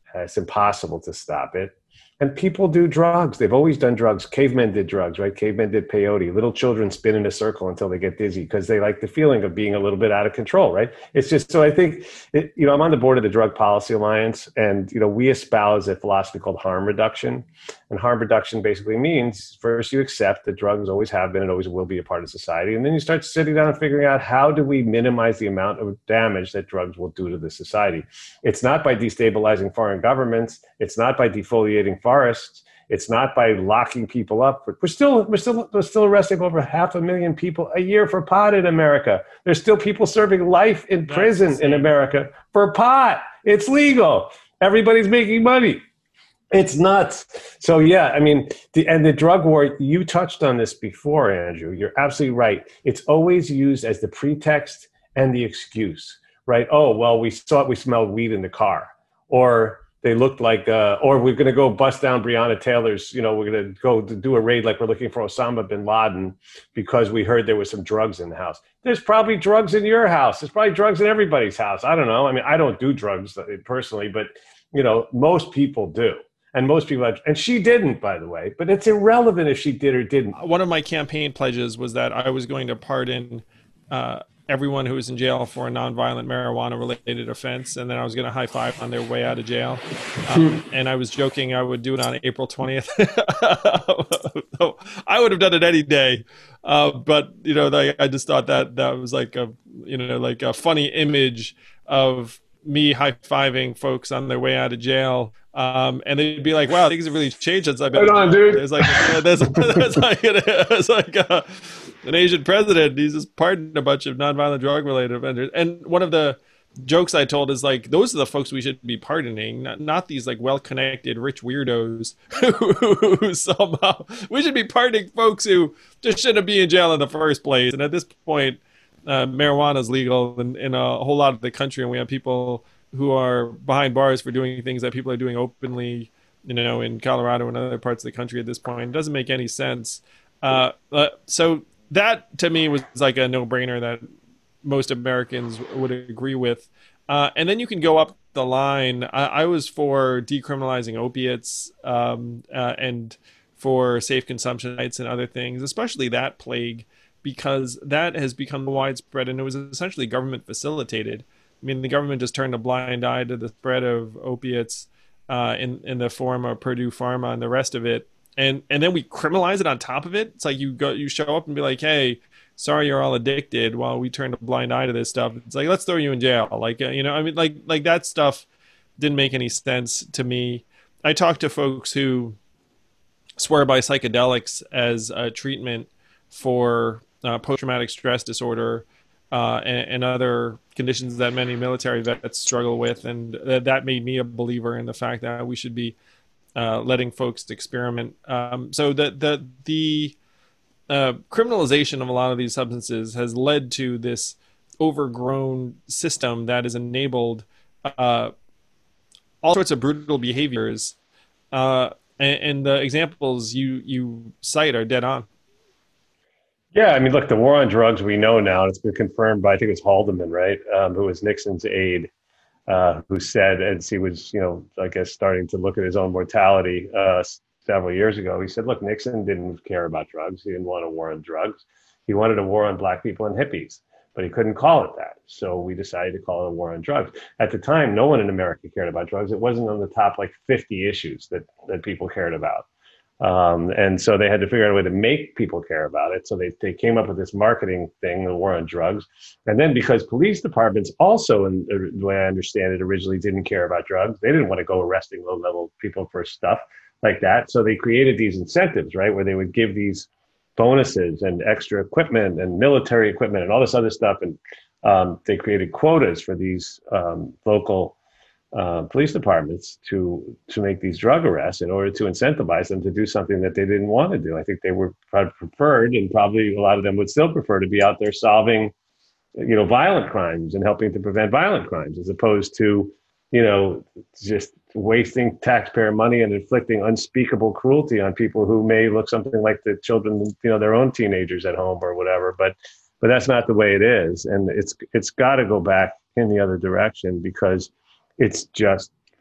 Uh, it's impossible to stop it. And people do drugs. They've always done drugs. Cavemen did drugs, right? Cavemen did peyote. Little children spin in a circle until they get dizzy because they like the feeling of being a little bit out of control, right? It's just, so I think, it, you know, I'm on the board of the Drug Policy Alliance, and, you know, we espouse a philosophy called harm reduction. And harm reduction basically means first you accept that drugs always have been and always will be a part of society. And then you start sitting down and figuring out, how do we minimize the amount of damage that drugs will do to the society? It's not by destabilizing foreign governments. It's not by defoliating forests. It's not by locking people up. We're still, we're still, we're still arresting over half a million people a year for pot in America. There's still people serving life in prison in America for pot. It's legal. Everybody's making money. It's nuts. So yeah, I mean, the, and the drug war, you touched on this before, Andrew. You're absolutely right. It's always used as the pretext and the excuse, right? Oh, well, we thought we smelled weed in the car, or they looked like, uh, or we're going to go bust down Breonna Taylor's, you know, we're going to go to do a raid like we're looking for Osama bin Laden because we heard there was some drugs in the house. There's probably drugs in your house. There's probably drugs in everybody's house. I don't know. I mean, I don't do drugs personally, but, you know, most people do. And most people, have, and she didn't, by the way, but it's irrelevant if she did or didn't. One of my campaign pledges was that I was going to pardon uh, everyone who was in jail for a nonviolent marijuana-related offense, and then I was going to high five on their way out of jail. Um, and I was joking I would do it on April twentieth. I would have done it any day, uh, but you know, I, I just thought that that was like a you know like a funny image of me high fiving folks on their way out of jail. Um, and they'd be like, wow, things have really changed since I've been. Hold on, dude. There's like, there's, there's like, there's like a, an Asian president. He's just pardoned a bunch of nonviolent drug related offenders. And one of the jokes I told is like, those are the folks we should be pardoning, not, not these like well-connected rich weirdos who, who somehow, we should be pardoning folks who just shouldn't be in jail in the first place. And at this point, uh, marijuana is legal in, in a whole lot of the country. And we have people who are behind bars for doing things that people are doing openly, you know, in Colorado and other parts of the country at this point. It doesn't make any sense. Uh, uh, so that to me was like a no-brainer that most Americans would agree with. Uh, and then you can go up the line. I, I was for decriminalizing opiates um, uh, and for safe consumption sites and other things, especially that plague, because that has become widespread and it was essentially government facilitated. I mean, the government just turned a blind eye to the spread of opiates uh, in in the form of Purdue Pharma and the rest of it, and and then we criminalize it on top of it. It's like you go, you show up and be like, "Hey, sorry, you're all addicted," while we turned a blind eye to this stuff. It's like, let's throw you in jail. Like, uh, you know, I mean, like like that stuff didn't make any sense to me. I talked to folks who swear by psychedelics as a treatment for uh, post-traumatic stress disorder. Uh, and, and other conditions that many military vets struggle with. And th- that made me a believer in the fact that we should be uh, letting folks experiment. Um, so the, the, the uh, criminalization of a lot of these substances has led to this overgrown system that has enabled uh, all sorts of brutal behaviors. Uh, and, and the examples you, you cite are dead on. Yeah, I mean, look, the war on drugs, we know now, and it's been confirmed by, I think it was Haldeman, right, um, who was Nixon's aide, uh, who said, as he was, you know, I guess starting to look at his own mortality uh, several years ago, he said, look, Nixon didn't care about drugs. He didn't want a war on drugs. He wanted a war on black people and hippies, but he couldn't call it that. So we decided to call it a war on drugs. At the time, no one in America cared about drugs. It wasn't on the top like fifty issues that, that people cared about. Um, and so they had to figure out a way to make people care about it. So they, they came up with this marketing thing, the war on drugs. And then because police departments also, in the way I understand it, originally didn't care about drugs, they didn't want to go arresting low-level people for stuff like that. So they created these incentives, right, where they would give these bonuses and extra equipment and military equipment and all this other stuff. And um, they created quotas for these um, local Uh, police departments to to make these drug arrests in order to incentivize them to do something that they didn't want to do. I think they were preferred, and probably a lot of them would still prefer to be out there solving, you know, violent crimes and helping to prevent violent crimes, as opposed to, you know, just wasting taxpayer money and inflicting unspeakable cruelty on people who may look something like the children, you know, their own teenagers at home or whatever. But but that's not the way it is, and it's it's got to go back in the other direction, because it's just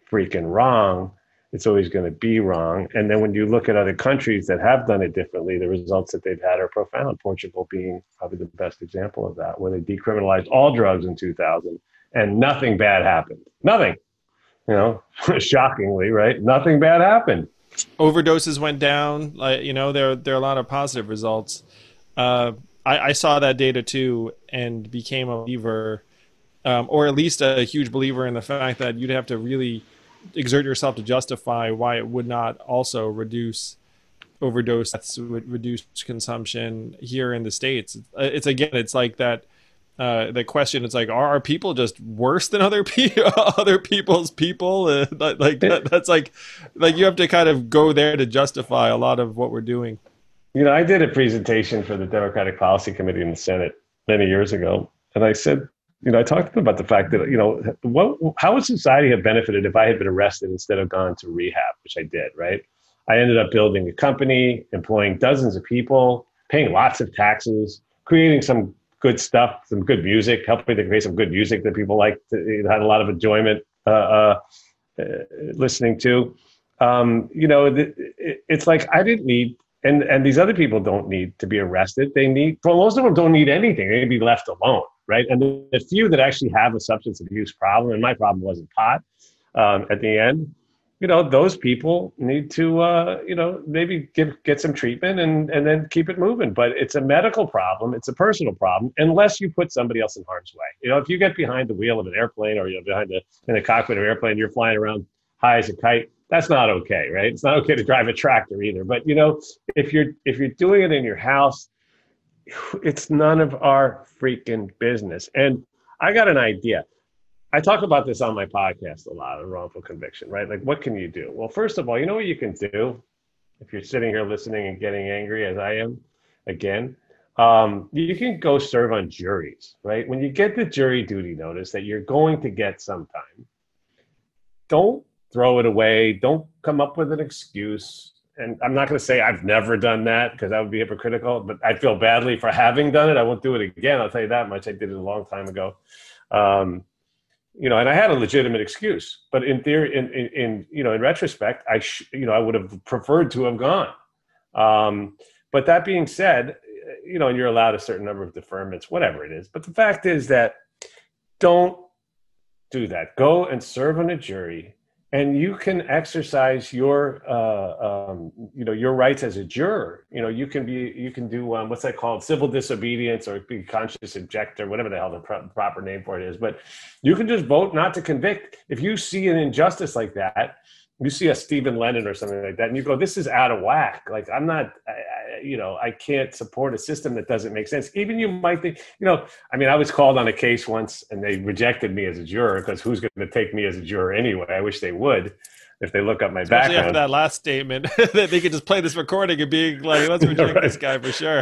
freaking wrong, it's always going to be wrong. And then when you look at other countries that have done it differently, the results that they've had are profound. Portugal being probably the best example of that, where they decriminalized all drugs in two thousand and nothing bad happened. Nothing, you know, shockingly, right? Nothing bad happened. Overdoses went down. Like, you know, there, there are a lot of positive results. Uh, I, I saw that data too and became a believer, um, or at least a huge believer in the fact that you'd have to really exert yourself to justify why it would not also reduce overdose deaths, would reduce consumption here in the States. It's again, it's like that, uh, the question, it's like, are, are people just worse than other people, other people's people? Uh, like that, that's like, like you have to kind of go there to justify a lot of what we're doing. You know, I did a presentation for the Democratic Policy Committee in the Senate many years ago. And I said, you know, I talked to them about the fact that, you know, what, how would society have benefited if I had been arrested instead of gone to rehab, which I did, right? I ended up building a company, employing dozens of people, paying lots of taxes, creating some good stuff, some good music, helping to create some good music that people liked, had a lot of enjoyment uh, uh, uh, listening to. Um, you know, it, it's like I didn't need, and, and these other people don't need to be arrested. They need, well, most of them don't need anything. They need to be left alone. Right. And the few that actually have a substance abuse problem, and my problem wasn't pot um, at the end, you know, those people need to, uh, you know, maybe give, get some treatment and, and then keep it moving. But it's a medical problem. It's a personal problem, unless you put somebody else in harm's way. You know, if you get behind the wheel of an airplane or you're behind the, in the cockpit of an airplane, you're flying around high as a kite, that's not okay. Right. It's not okay to drive a tractor either. But, you know, if you're if you're doing it in your house, it's none of our freaking business. And I got an idea. I talk about this on my podcast a lot, on wrongful conviction, right? Like, what can you do? Well, first of all, you know what you can do if you're sitting here listening and getting angry as I am again? Um, you can go serve on juries, right? When you get the jury duty notice that you're going to get sometime, don't throw it away. Don't come up with an excuse. And I'm not going to say I've never done that because that would be hypocritical, but I feel badly for having done it. I won't do it again. I'll tell you that much. I did it a long time ago. Um, you know, and I had a legitimate excuse, but in theory, in, in, in you know, in retrospect, I, sh- you know, I would have preferred to have gone. Um, but that being said, you know, and you're allowed a certain number of deferments, whatever it is. But the fact is that don't do that. Go and serve on a jury. And you can exercise your, uh, um, you know, your rights as a juror. You know, you can be, you can do um, what's that called, civil disobedience, or be conscious objector, whatever the hell the pro- proper name for it is. But you can just vote not to convict. If you see an injustice like that, you see a Stephen Lennon or something like that, and you go, "This is out of whack." Like, I'm not, I, I, you know, I can't support a system that doesn't make sense. Even you might think, you know, I mean, I was called on a case once, and they rejected me as a juror because who's going to take me as a juror anyway? I wish they would, if they look up my Especially background. After that last statement, that they could just play this recording and be like, "Let's reject Right. this guy for sure."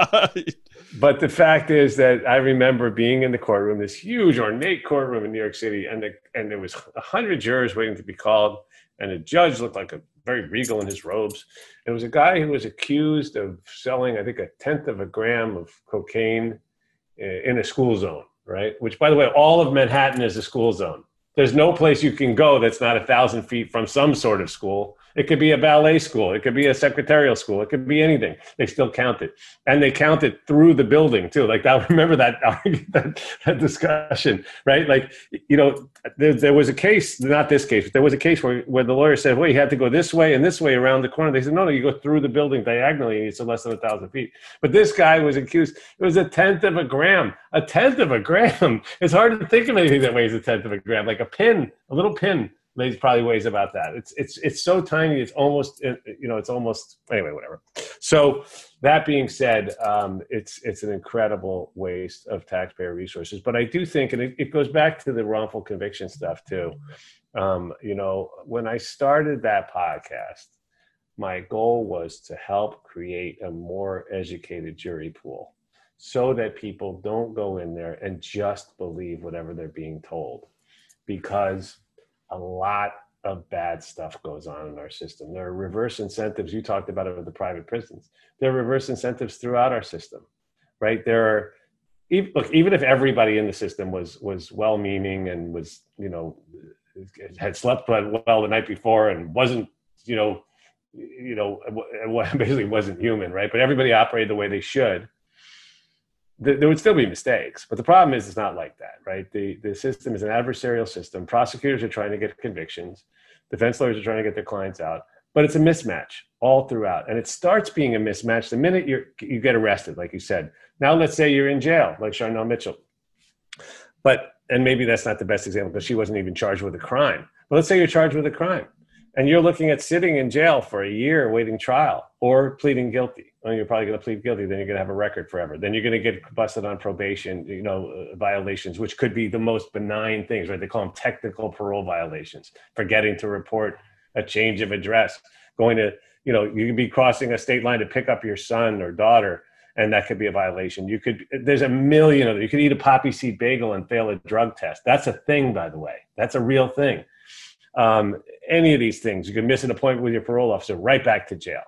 But the fact is that I remember being in the courtroom, this huge ornate courtroom in New York City, and the, and there was a hundred jurors waiting to be called. And the judge looked like a very regal in his robes. And it was a guy who was accused of selling, I think, a tenth of a gram of cocaine in a school zone, right? Which, by the way, all of Manhattan is a school zone. There's no place you can go that's not a thousand feet from some sort of school. It could be a ballet school. It could be a secretarial school. It could be anything. They still count it. And they count it through the building too. Like, I remember that, that, that discussion, right? Like, you know, there, there was a case, not this case, but there was a case where, where the lawyer said, well, you had to go this way and this way around the corner. They said, no, no, you go through the building diagonally and it's less than a thousand feet. But this guy was accused, it was a tenth of a gram, a tenth of a gram. It's hard to think of anything that weighs a tenth of a gram, like a pin, a little pin. Weighs probably weighs about that. It's it's it's so tiny. It's almost you know it's almost anyway whatever. So that being said, um, it's it's an incredible waste of taxpayer resources. But I do think, and it, it goes back to the wrongful conviction stuff too. Um, you know, when I started that podcast, my goal was to help create a more educated jury pool, so that people don't go in there and just believe whatever they're being told, because a lot of bad stuff goes on in our system. There are reverse incentives. You talked about it with the private prisons. There are reverse incentives throughout our system, right? There are, look, even if everybody in the system was was well-meaning and was, you know, had slept well the night before and wasn't, you know, you know, basically wasn't human, right? But everybody operated the way they should. There would still be mistakes, but the problem is it's not like that, right? The the system is an adversarial system. Prosecutors are trying to get convictions. Defense lawyers are trying to get their clients out, but it's a mismatch all throughout. And it starts being a mismatch the minute you you get arrested, like you said. Now let's say you're in jail, like Charnel Mitchell. But, and maybe that's not the best example because she wasn't even charged with a crime. But let's say you're charged with a crime and you're looking at sitting in jail for a year waiting trial or pleading guilty. Well, you're probably going to plead guilty. Then you're going to have a record forever. Then you're going to get busted on probation, you know, uh, violations, which could be the most benign things, right? They call them technical parole violations, forgetting to report a change of address, going to, you know, you could be crossing a state line to pick up your son or daughter, and that could be a violation. You could, there's a million of them. You could eat a poppy seed bagel and fail a drug test. That's a thing, by the way. That's a real thing. Um, any of these things, you can miss an appointment with your parole officer, right back to jail.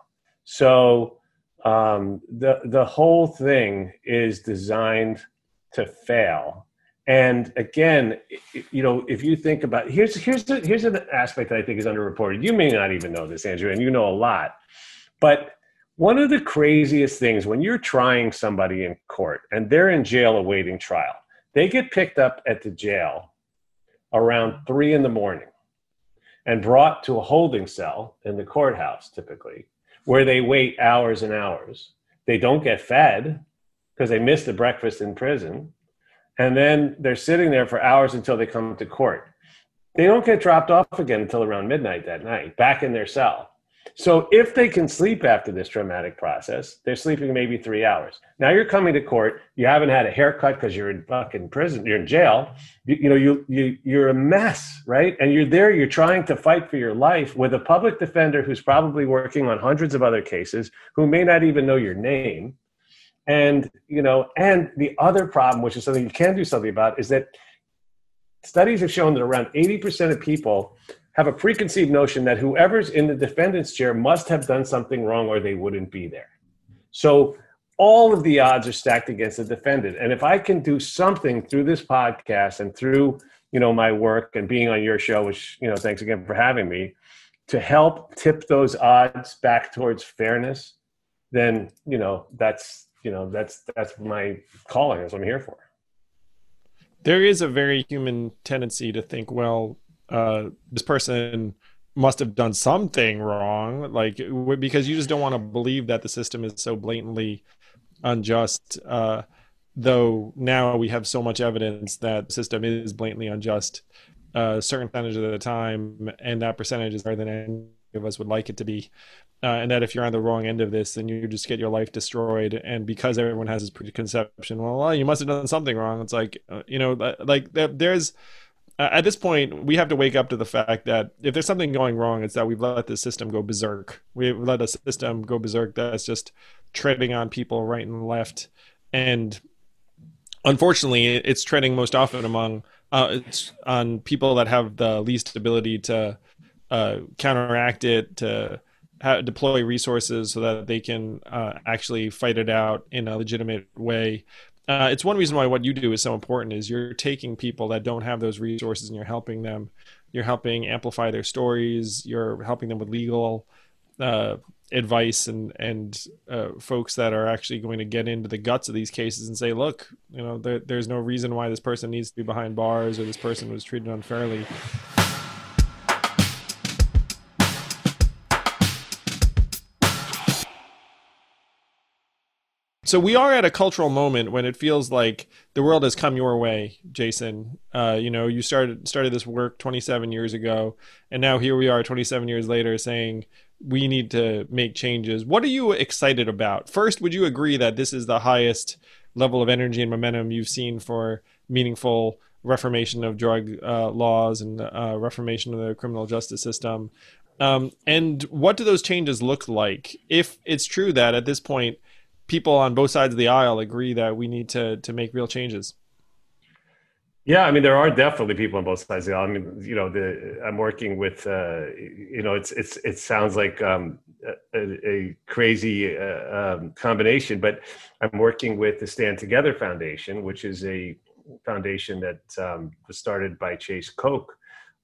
So um, the the whole thing is designed to fail. And again, you know, if you think about, here's here's the, here's an aspect that I think is underreported. You may not even know this, Andrew, and you know a lot, but one of the craziest things when you're trying somebody in court and they're in jail awaiting trial, they get picked up at the jail around three in the morning and brought to a holding cell in the courthouse, typically, where they wait hours and hours. They don't get fed because they missed the breakfast in prison. And then they're sitting there for hours until they come to court. They don't get dropped off again until around midnight that night, back in their cell. So if they can sleep after this traumatic process, they're sleeping maybe three hours. Now you're coming to court. You haven't had a haircut because you're in fucking prison. You're in jail. You, you know, you, you, you're a mess, right? And you're there, you're trying to fight for your life with a public defender who's probably working on hundreds of other cases, who may not even know your name. And, you know, and the other problem, which is something you can do something about, is that studies have shown that around eighty percent of people have a preconceived notion that whoever's in the defendant's chair must have done something wrong or they wouldn't be there. So all of the odds are stacked against the defendant. And if I can do something through this podcast and through, you know, my work and being on your show, which, you know, thanks again for having me, to help tip those odds back towards fairness, then, you know, that's, you know, that's, that's my calling. That's what I'm here for. There is a very human tendency to think, well, uh, this person must have done something wrong, like, because you just don't want to believe that the system is so blatantly unjust. Uh, though now we have so much evidence that the system is blatantly unjust a certain percentage of the time, and that percentage is higher than any of us would like it to be. Uh, and that if you're on the wrong end of this, then you just get your life destroyed. And because everyone has this preconception, well, well you must have done something wrong. It's like, uh, you know, like there's, uh, at this point, we have to wake up to the fact that if there's something going wrong, it's that we've let the system go berserk. We've let a system go berserk that's just treading on people right and left. And unfortunately, it's treading most often among, uh, it's on people that have the least ability to uh, counteract it, to ha- deploy resources so that they can uh, actually fight it out in a legitimate way. Uh, it's one reason why what you do is so important is you're taking people that don't have those resources and you're helping them. You're helping amplify their stories. You're helping them with legal uh, advice and and uh, folks that are actually going to get into the guts of these cases and say, look, you know, there, there's no reason why this person needs to be behind bars or this person was treated unfairly. So we are at a cultural moment when it feels like the world has come your way, Jason. Uh, you know, you started started this work twenty-seven years ago, and now here we are twenty-seven years later saying we need to make changes. What are you excited about? First, would you agree that this is the highest level of energy and momentum you've seen for meaningful reformation of drug uh, laws and uh, reformation of the criminal justice system? Um, and what do those changes look like? If it's true that at this point, people on both sides of the aisle agree that we need to to make real changes. Yeah, I mean, there are definitely people on both sides of the aisle. I mean, you know, the, I'm working with, uh, you know, it's it's it sounds like um, a, a crazy uh, um, combination, but I'm working with the Stand Together Foundation, which is a foundation that um, was started by Chase Koch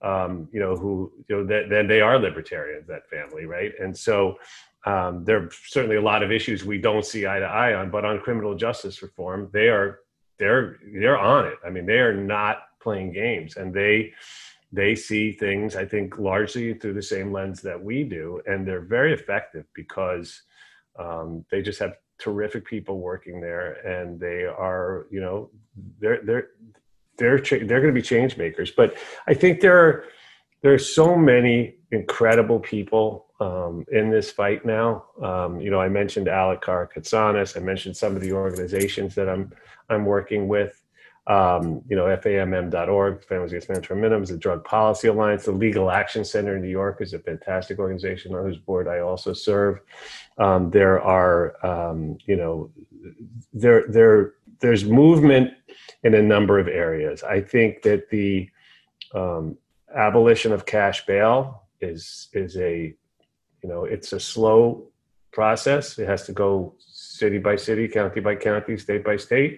um, you know, who, you know, that, then they are libertarians, that family, right? And so um, there are certainly a lot of issues we don't see eye to eye on, but on criminal justice reform, they are, they're, they're on it. I mean, they are not playing games, and they, they see things, I think, largely through the same lens that we do, and they're very effective because um, they just have terrific people working there, and they are, you know, they're they're they're they're going to be change makers. But I think there are there are so many incredible people um, in this fight now. Um, you know, I mentioned Alec Karakatsanis. I mentioned some of the organizations that I'm I'm working with. Um, you know, F A M M dot org, Families Against Mandatory Minimums, the Drug Policy Alliance, the Legal Action Center in New York is a fantastic organization on whose board I also serve. Um, there are, um, you know, there there there's movement in a number of areas. I think that the um, abolition of cash bail is is a, you know, it's a slow process. It has to go city by city, county by county, state by state.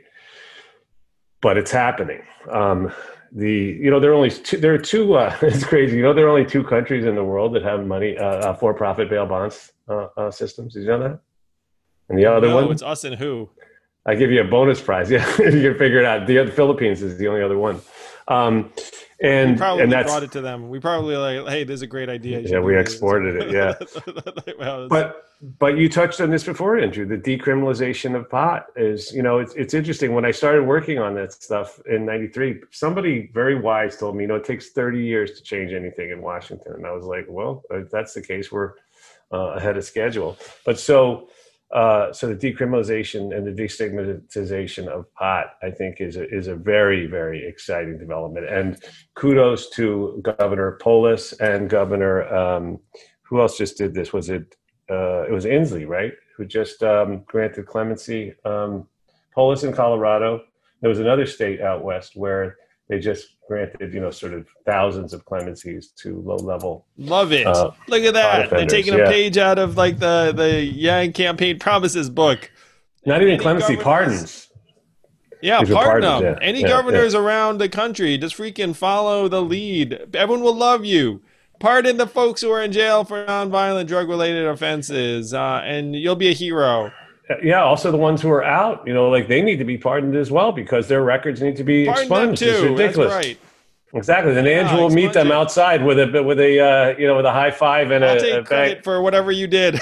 But it's happening. Um, the you know there are only two, there are two. Uh, it's crazy. You know there are only two countries in the world that have money uh, uh, for-profit bail bonds uh, uh, systems. Did you know that? And the other no, one, it's us and who? I give you a bonus prize. Yeah, you can figure it out. The, the Philippines is the only other one. Um, and we probably and that's, brought it to them. We probably like, hey, this is a great idea. Yeah, we exported it. Yeah, well, but but you touched on this before, Andrew. The decriminalization of pot is, you know, it's it's interesting. When I started working on that stuff in ninety-three, somebody very wise told me, you know, it takes thirty years to change anything in Washington, and I was like, well, if that's the case, we're uh, ahead of schedule. But so. Uh, so the decriminalization and the destigmatization of pot, I think, is a, is a very, very exciting development. And kudos to Governor Polis and Governor, um, who else just did this? Was it, uh, it was Inslee, right? Who just um, granted clemency. Um, Polis in Colorado. There was another state out west where they just granted, you know, sort of thousands of clemencies to low-level. Love it. Uh, Look at that. They're taking a yeah. page out of like the, the Yang Campaign Promises book. Not even Any clemency, pardons. Yeah, These are pardon pardons, them. yeah. Any Yeah, governors yeah. around the country, just freaking follow the lead. Everyone will love you. Pardon the folks who are in jail for nonviolent drug-related offenses, uh, and you'll be a hero. Yeah, also the ones who are out, you know, like they need to be pardoned as well because their records need to be Pardon them expunged. It's too. ridiculous. That's right. Exactly. Then Andrew Yeah, will meet them expunge it. outside with a with a uh, you know with a high five and I'll a, take a credit bag. for whatever you did.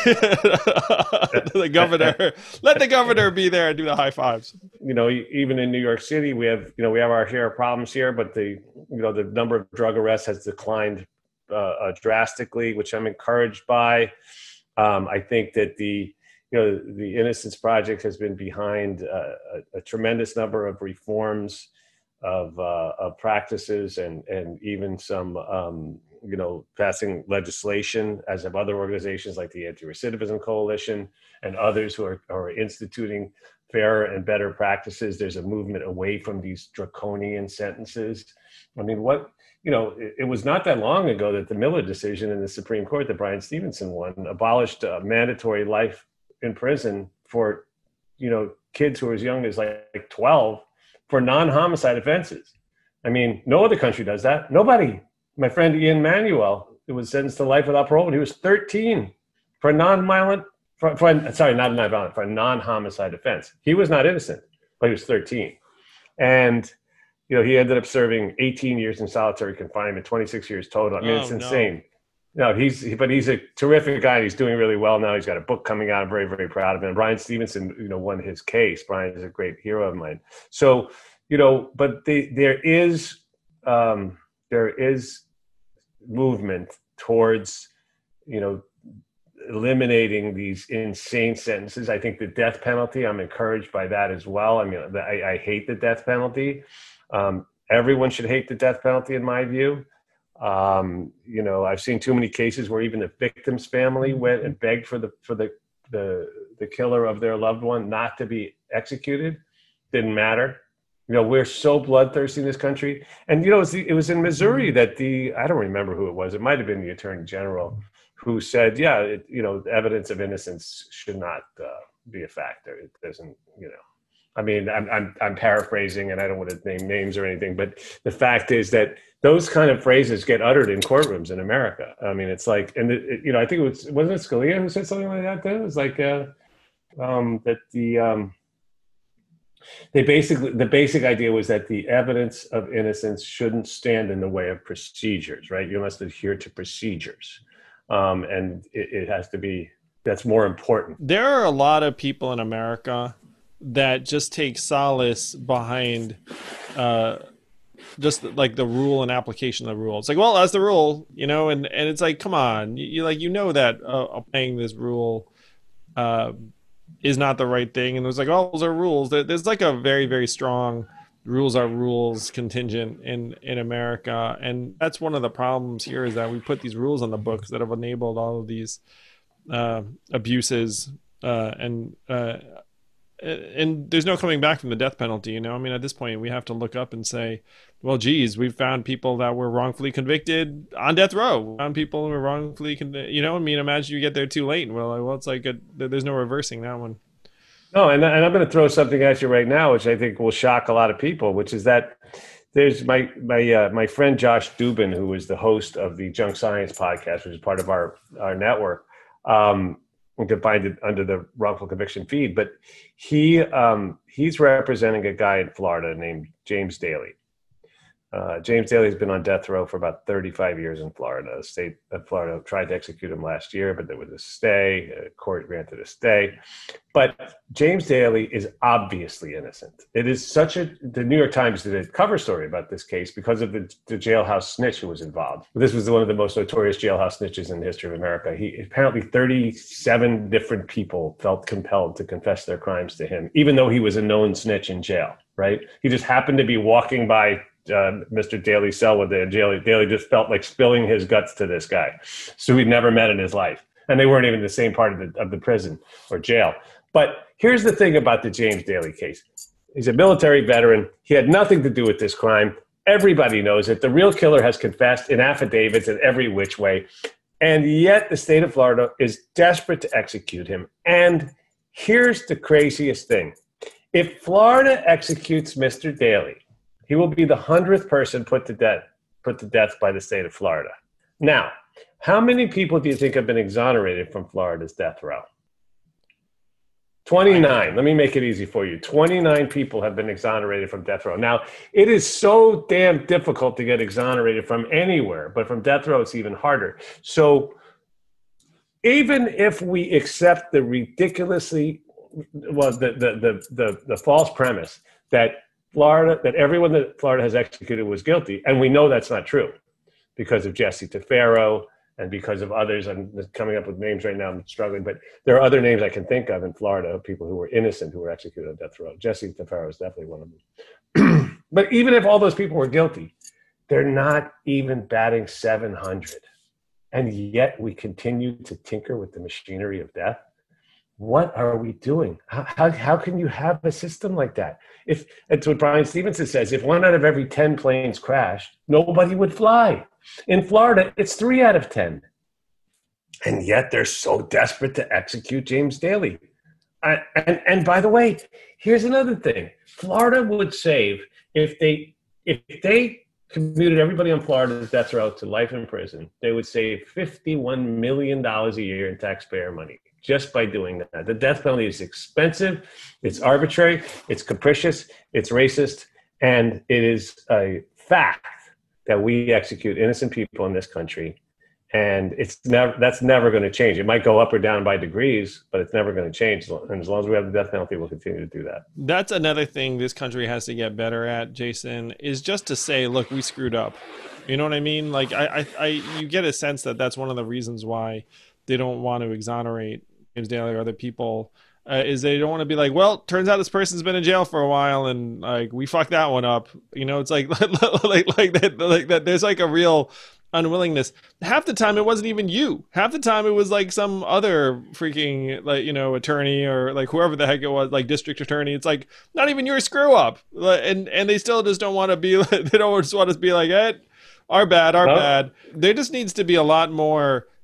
The governor, let the governor be there and do the high fives. You know, even in New York City, we have you know we have our share of problems here, but the you know the number of drug arrests has declined uh, uh, drastically, which I'm encouraged by. Um, I think that the you know the Innocence Project has been behind uh, a, a tremendous number of reforms of, uh, of practices and and even some um, you know passing legislation, as have other organizations like the Anti-Recidivism Coalition and others who are, are instituting fairer and better practices. There's a movement away from these draconian sentences. I mean, what you know, it, it was not that long ago that the Miller decision in the Supreme Court that Brian Stevenson won abolished uh, mandatory life in prison for you know kids who are as young as like, like twelve. For non-homicide offenses. I mean, no other country does that. Nobody. My friend Ian Manuel, who was sentenced to life without parole when he was thirteen for a non-violent, for, for, sorry, not non-violent, for a non-homicide offense. He was not innocent, but he was thirteen. And, you know, he ended up serving eighteen years in solitary confinement, twenty-six years total. I mean, Oh, it's no. insane. No, he's, he, but he's a terrific guy. And he's doing really well now. He's got a book coming out. I'm very, very proud of him. Brian Stevenson, you know, won his case. Brian is a great hero of mine. So, you know, but the, there is, um, there is movement towards, you know, eliminating these insane sentences. I think the death penalty, I'm encouraged by that as well. I mean, I, I hate the death penalty. Um, everyone should hate the death penalty in my view. Um, you know, I've seen too many cases where even the victim's family went and begged for the for the the, the killer of their loved one not to be executed. Didn't matter. You know, we're so bloodthirsty in this country. And, you know, it was, the, it was in Missouri that the, I don't remember who it was. It might have been the attorney general who said, yeah, it, you know, evidence of innocence should not uh, be a factor. It doesn't, you know, I mean, I'm, I'm, I'm paraphrasing and I don't want to name names or anything, but the fact is that those kind of phrases get uttered in courtrooms in America. I mean, it's like, and it, you know, I think it was, wasn't it Scalia who said something like that too? It was like, uh, um, that the, um, they basically, the basic idea was that the evidence of innocence shouldn't stand in the way of procedures, right? You must adhere to procedures. Um, and it, it has to be, that's more important. There are a lot of people in America that just take solace behind uh, just like the rule and application of the rule. It's like, well, that's the rule, you know, and, and it's like, come on, you, you like, you know, that uh, applying this rule uh, is not the right thing. And it was like, oh, those are rules. There, there's like a very, very strong rules are rules contingent in, in America. And that's one of the problems here is that we put these rules on the books that have enabled all of these uh, abuses uh, and, uh, and there's no coming back from the death penalty, you know? I mean, at this point, we have to look up and say, well, geez, we've found people that were wrongfully convicted on death row. We found people who were wrongfully, con- you know? I mean, imagine you get there too late, and well, like, well, it's like a, there's no reversing that one. No, and, and I'm going to throw something at you right now, which I think will shock a lot of people, which is that there's my my uh, my friend Josh Dubin, who is the host of the Junk Science podcast, which is part of our our network. Um, You can find it under the wrongful conviction feed, but he um, he's representing a guy in Florida named James Daly. Uh, James Daly has been on death row for about thirty-five years in Florida. The state of Florida tried to execute him last year, but there was a stay. A court granted a stay. But James Daly is obviously innocent. It is such a, the New York Times did a cover story about this case because of the, the jailhouse snitch who was involved. This was one of the most notorious jailhouse snitches in the history of America. He apparently thirty-seven different people felt compelled to confess their crimes to him, even though he was a known snitch in jail, right? He just happened to be walking by Uh, Mister Daly's cell with the Daly. Daly just felt like spilling his guts to this guy, so he'd never met in his life, and they weren't even the same part of the of the prison or jail. But here's the thing about the James Daly case: he's a military veteran. He had nothing to do with this crime. Everybody knows it. The real killer has confessed in affidavits in every which way, and yet the state of Florida is desperate to execute him. And here's the craziest thing: if Florida executes Mister Daly, he will be the hundredth person put to death, put to death by the state of Florida. Now, how many people do you think have been exonerated from Florida's death row? twenty-nine. Let me make it easy for you. twenty-nine people have been exonerated from death row. Now, it is so damn difficult to get exonerated from anywhere, but from death row, it's even harder. So even if we accept the ridiculously, well, the, the, the, the, the false premise that Florida, that everyone that Florida has executed was guilty. And we know that's not true because of Jesse Tefero and because of others. I'm coming up with names right now. I'm struggling, but there are other names I can think of in Florida of people who were innocent who were executed on death row. Jesse Tefero is definitely one of them. But even if all those people were guilty, they're not even batting seven hundred. And yet we continue to tinker with the machinery of death. What are we doing? How, how, how can you have a system like that? If it's what Brian Stevenson says, if one out of every ten planes crashed, nobody would fly. In Florida, it's three out of ten. And yet they're so desperate to execute James Daly. I, and, and by the way, here's another thing. Florida would save, if they if they commuted everybody on Florida's death row to life in prison, they would save fifty-one million dollars a year in taxpayer money. Just by doing that. The death penalty is expensive, it's arbitrary, it's capricious, it's racist, and it is a fact that we execute innocent people in this country. And it's never that's never going to change. It might go up or down by degrees, but it's never going to change. And as long as we have the death penalty, we'll continue to do that. That's another thing this country has to get better at, Jason, is just to say, look, we screwed up. You know what I mean? Like, I, I, I you get a sense that that's one of the reasons why they don't want to exonerate James Daly or other people, uh, is they don't want to be like, well, turns out this person's been in jail for a while and like we fucked that one up. You know, it's like like like that like that. There's like a real unwillingness. Half the time it wasn't even you. Half the time it was like some other freaking like you know attorney or like whoever the heck it was, like district attorney. It's like not even your screw up, and and they still just don't want to be. They don't just want to be like, eh, our bad, our no. bad. There just needs to be a lot more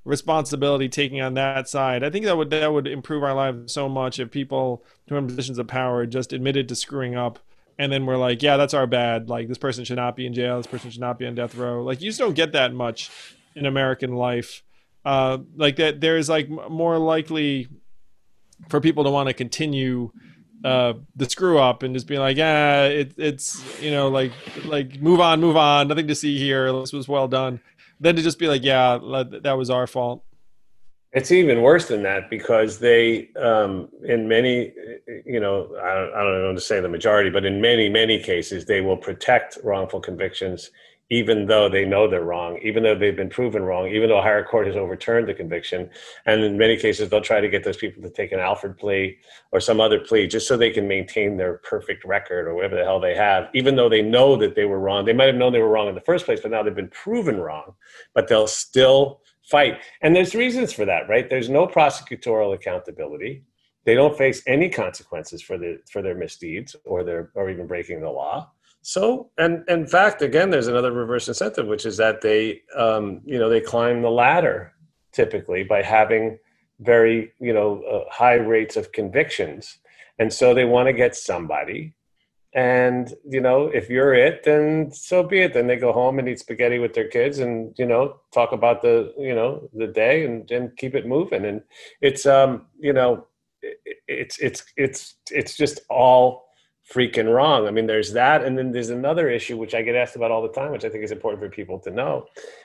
responsibility taking on that side. I think that would that would improve our lives so much if people who are in positions of power just admitted to screwing up, and then we're like, yeah, that's our bad. Like, this person should not be in jail. This person should not be on death row. Like, you just don't get that much in American life. Uh, like that, there's like more likely for people to want to continue uh, the screw up and just be like, yeah, it, it's, you know, like, like move on, move on. Nothing to see here. This was well done. Then to just be like, yeah, that was our fault. It's even worse than that, because they, um, in many, you know, I don't, I don't know to say the majority, but in many, many cases, they will protect wrongful convictions, even though they know they're wrong, even though they've been proven wrong, even though a higher court has overturned the conviction. And in many cases, they'll try to get those people to take an Alford plea or some other plea just so they can maintain their perfect record or whatever the hell they have, even though they know that they were wrong. They might have known they were wrong in the first place, but now they've been proven wrong, but they'll still fight. And there's reasons for that, right? There's no prosecutorial accountability. They don't face any consequences for the for their misdeeds or their or even breaking the law. So, and, and in fact, again, there's another reverse incentive, which is that they, um, you know, they climb the ladder typically by having very, you know, uh, high rates of convictions. And so they want to get somebody. And, you know, if you're it, then so be it. Then they go home and eat spaghetti with their kids and, you know, talk about the, you know, the day and, and keep it moving. And it's, um, you know, it, it's, it's, it's, it's just all freaking wrong. I mean, there's that. And then there's another issue, which I get asked about all the time, which I think is important for people to know,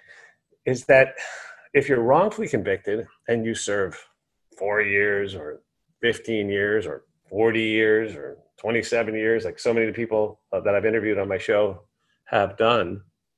is that if you're wrongfully convicted and you serve four years or fifteen years or forty years or twenty-seven years, like so many of the people that I've interviewed on my show have done,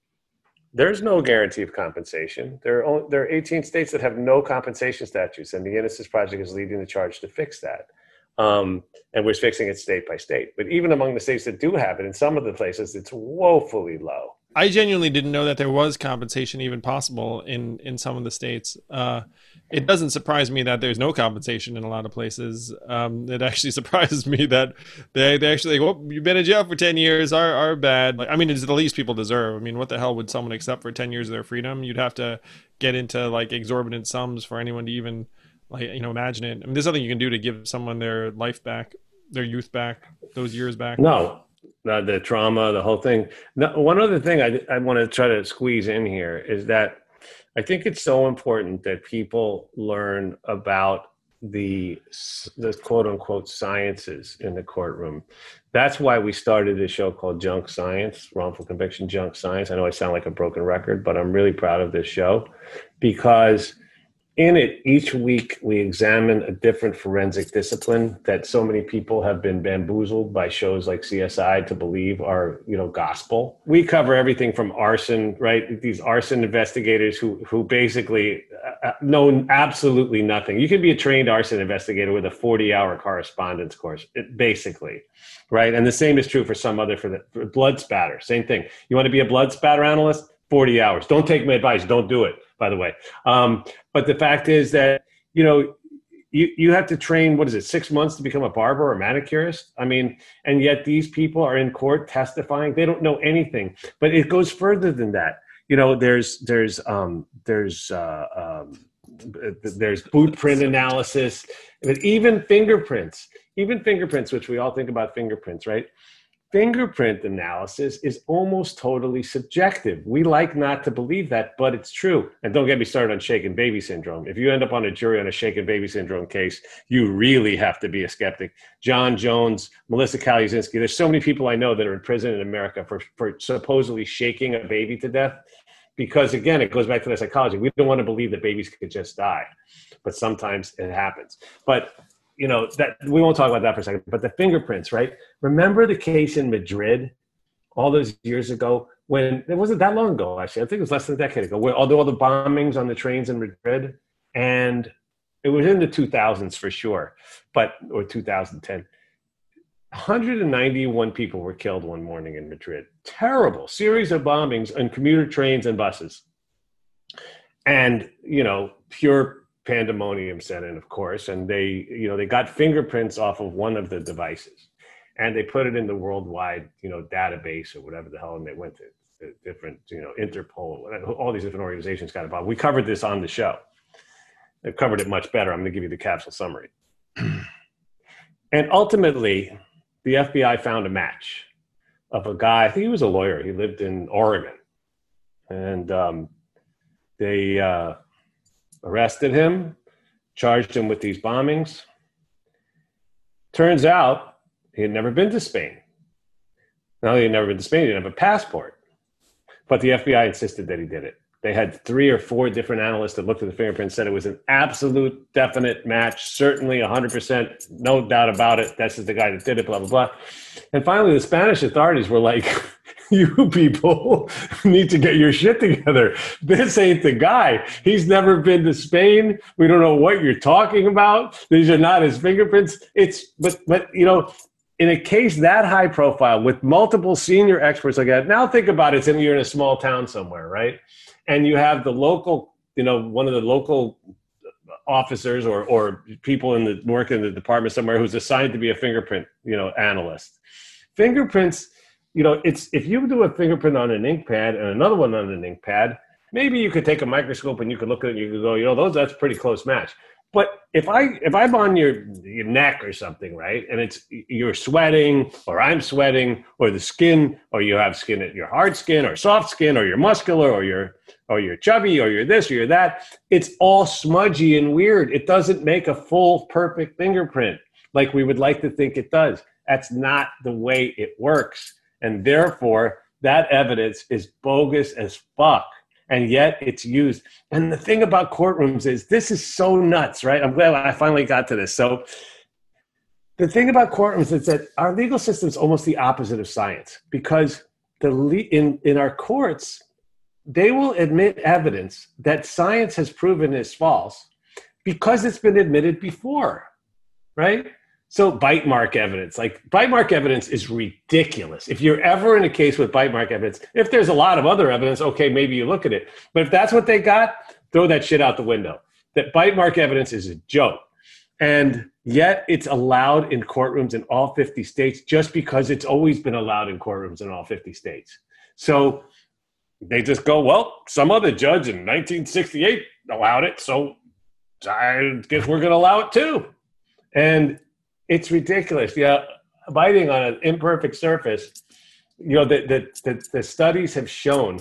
there's no guarantee of compensation. There are, only, there are eighteen states that have no compensation statutes, and the Innocence Project is leading the charge to fix that. Um, and we're fixing it state by state. But even among the states that do have it, in some of the places, it's woefully low. I genuinely didn't know that there was compensation even possible in, in some of the states. Uh, it doesn't surprise me that there's no compensation in a lot of places. Um, it actually surprises me that they, they actually, well, you've been in jail for ten years, are, are bad. Like, I mean, it's the least people deserve. I mean, what the hell would someone accept for ten years of their freedom? You'd have to get into like exorbitant sums for anyone to even, like, you know, imagine it. I mean, there's nothing you can do to give someone their life back, their youth back, those years back. No. Uh, the trauma, the whole thing. No, one other thing I, I want to try to squeeze in here is that I think it's so important that people learn about the, the quote unquote sciences in the courtroom. That's why we started this show called Junk Science, Wrongful Conviction Junk Science. I know I sound like a broken record, but I'm really proud of this show because in it, each week, we examine a different forensic discipline that so many people have been bamboozled by shows like C S I to believe are, you know, gospel. We cover everything from arson, right? These arson investigators who who basically uh, know absolutely nothing. You can be a trained arson investigator with a forty-hour correspondence course, basically, right? And the same is true for some other, for the for blood spatter, same thing. You want to be a blood spatter analyst? forty hours. Don't take my advice. Don't do it, by the way. Um, but the fact is that, you know, you, you have to train, what is it, six months to become a barber or manicurist? I mean, and yet these people are in court testifying. They don't know anything. But it goes further than that. You know, there's, there's, um, there's, uh, um, there's boot print analysis, but even fingerprints, even fingerprints, which we all think about fingerprints, right? Fingerprint analysis is almost totally subjective. We like not to believe that, but it's true. And don't get me started on shaken baby syndrome. If you end up on a jury on a shaken baby syndrome case, you really have to be a skeptic. John Jones, Melissa Kaluzinski, there's so many people I know that are in prison in America for, for supposedly shaking a baby to death. Because again, it goes back to the psychology. We don't want to believe that babies could just die, but sometimes it happens. But you know, that we won't talk about that for a second, but the fingerprints, right? Remember the case in Madrid all those years ago when, it wasn't that long ago, actually, I think it was less than a decade ago, where all the, all the bombings on the trains in Madrid, and it was in the two thousands for sure, but, or two thousand ten. one hundred ninety-one people were killed one morning in Madrid. Terrible series of bombings on commuter trains and buses. And, you know, pure pandemonium set in, of course, and they, you know, they got fingerprints off of one of the devices, and they put it in the worldwide, you know, database or whatever the hell, and they went to, to different, you know, Interpol, all these different organizations got involved. We covered this on the show, I've covered it much better. I'm going to give you the capsule summary. And ultimately, the F B I found a match of a guy. I think he was a lawyer. He lived in Oregon. And um, they uh, arrested him, charged him with these bombings. Turns out he had never been to Spain. Not only had he never been to Spain, he didn't have a passport. But the F B I insisted that he did it. They had three or four different analysts that looked at the fingerprints, said it was an absolute definite match, certainly one hundred percent, no doubt about it. This is the guy that did it, blah, blah, blah. And finally, the Spanish authorities were like, you people need to get your shit together. This ain't the guy. He's never been to Spain. We don't know what you're talking about. These are not his fingerprints. It's, but, but you know, in a case that high profile with multiple senior experts like that, now think about it, you're in a small town somewhere, right? And you have the local, you know, one of the local officers or or people in the work in the department somewhere who's assigned to be a fingerprint, you know, analyst. Fingerprints, you know, it's if you do a fingerprint on an ink pad and another one on an ink pad, maybe you could take a microscope and you could look at it and you could go, you know, those that's a pretty close match. But if I if I'm on your your neck or something, right, and it's you're sweating or I'm sweating or the skin or you have skin at your hard skin or soft skin or you're muscular or you're or you're chubby or you're this or you're that, it's all smudgy and weird. It doesn't make a full perfect fingerprint like we would like to think it does. That's not the way it works, and therefore that evidence is bogus as fuck. And yet it's used. And the thing about courtrooms is this is so nuts, right? I'm glad I finally got to this. So the thing about courtrooms is that our legal system is almost the opposite of science, because the le- in, in our courts, they will admit evidence that science has proven is false because it's been admitted before, right? So bite mark evidence, like bite mark evidence is ridiculous. If you're ever in a case with bite mark evidence, if there's a lot of other evidence, okay, maybe you look at it. But if that's what they got, throw that shit out the window. That bite mark evidence is a joke. And yet it's allowed in courtrooms in all fifty states just because it's always been allowed in courtrooms in all fifty states. So they just go, well, some other judge in nineteen sixty-eight allowed it, so I guess we're going to allow it too. And it's ridiculous. Yeah, biting on an imperfect surface. You know, the, the, the, the studies have shown,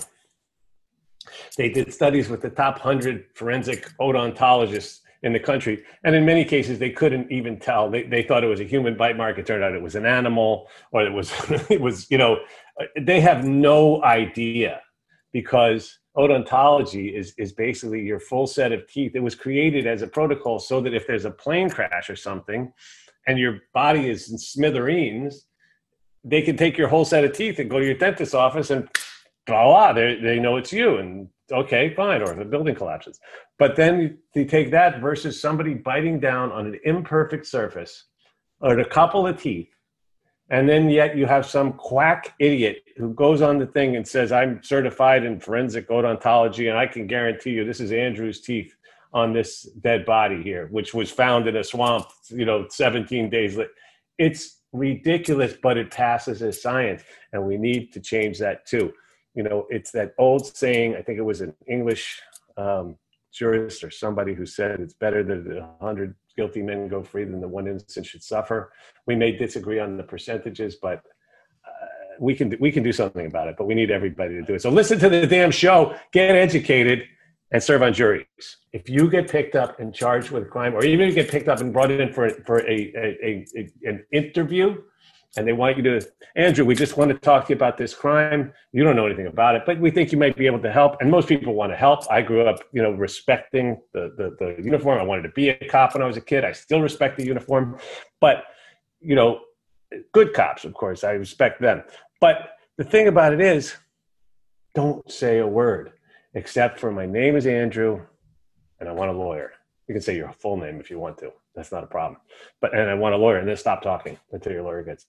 they did studies with the top one hundred forensic odontologists in the country, and in many cases, they couldn't even tell. They, they thought it was a human bite mark. It turned out it was an animal, or it was, it was, you know, they have no idea, because odontology is, is basically your full set of teeth. It was created as a protocol so that if there's a plane crash or something, and your body is in smithereens, they can take your whole set of teeth and go to your dentist's office and voila, they they know it's you. And okay, fine, or the building collapses. But then you take that versus somebody biting down on an imperfect surface or a couple of teeth, and then yet you have some quack idiot who goes on the thing and says, I'm certified in forensic odontology, and I can guarantee you this is Andrew's teeth on this dead body here, which was found in a swamp, you know, seventeen days later. It's ridiculous, but it passes as science, and we need to change that too. You know, it's that old saying, I think it was an English um, jurist or somebody who said it's better that a hundred guilty men go free than the one innocent should suffer. We may disagree on the percentages, but uh, we can we can do something about it, but we need everybody to do it. So listen to the damn show, get educated, and serve on juries. If you get picked up and charged with a crime, or even if you get picked up and brought in for, for a, a, a, a an interview, and they want you to, Andrew, we just want to talk to you about this crime. You don't know anything about it, but we think you might be able to help. And most people want to help. I grew up, you know, respecting the, the, the uniform. I wanted to be a cop when I was a kid. I still respect the uniform. But, you know, good cops, of course, I respect them. But the thing about it is, don't say a word. Except for my name is Andrew, and I want a lawyer. You can say your full name if you want to. That's not a problem. But and I want a lawyer, and then stop talking until your lawyer gets.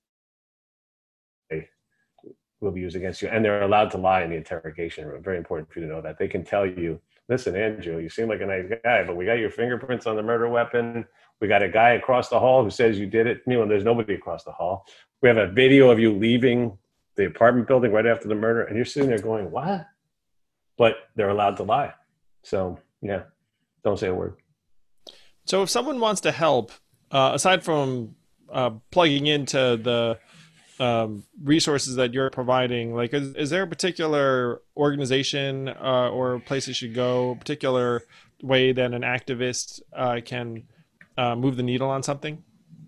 They will be used against you, and they're allowed to lie in the interrogation room. Very important for you to know that. They can tell you, listen, Andrew, you seem like a nice guy, but we got your fingerprints on the murder weapon. We got a guy across the hall who says you did it. You know, there's nobody across the hall. We have a video of you leaving the apartment building right after the murder, and you're sitting there going, what? But they're allowed to lie. So, yeah, don't say a word. So if someone wants to help, uh, aside from uh, plugging into the um, resources that you're providing, like is, is there a particular organization uh, or place they should go, a particular way that an activist uh, can uh, move the needle on something?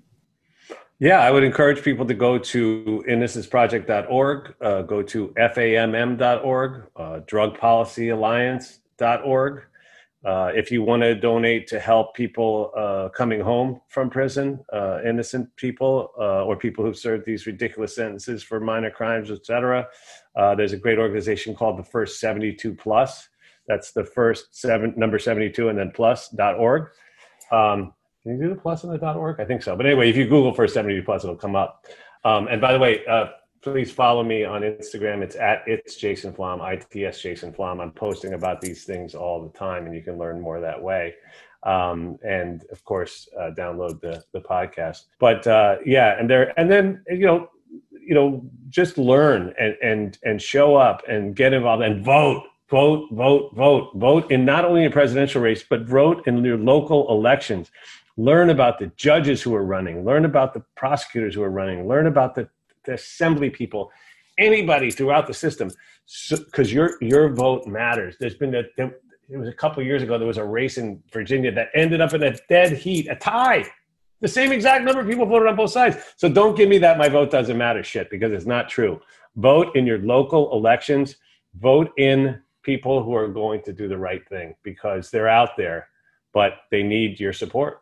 Yeah, I would encourage people to go to innocence project dot org, uh, go to F A M M dot org, uh, drug policy alliance dot org. Uh, if you want to donate to help people uh, coming home from prison, uh, innocent people uh, or people who've served these ridiculous sentences for minor crimes, et cetera, uh, there's a great organization called the First seventy-two Plus. That's the first seven, number seventy-two and then plus dot org. Um, Can you do the plus in the .org? I think so. But anyway, if you Google First seventy-two Plus, it'll come up. Um, and by the way, uh, please follow me on Instagram. It's at It's Jason Flom, I T S Jason Flom. I'm posting about these things all the time, and you can learn more that way. Um, and of course, uh, download the the podcast. But uh, yeah, and there, and then you know, you know, just learn and and and show up and get involved and vote. Vote, vote, vote, vote in not only a presidential race, but vote in your local elections. Learn about the judges who are running, learn about the prosecutors who are running, learn about the, the assembly people, anybody throughout the system, because so, your your vote matters. There's been a, there, it was a couple of years ago, there was a race in Virginia that ended up in a dead heat, a tie. The same exact number of people voted on both sides. So don't give me that my vote doesn't matter shit, because it's not true. Vote in your local elections, vote in people who are going to do the right thing, because they're out there, but they need your support.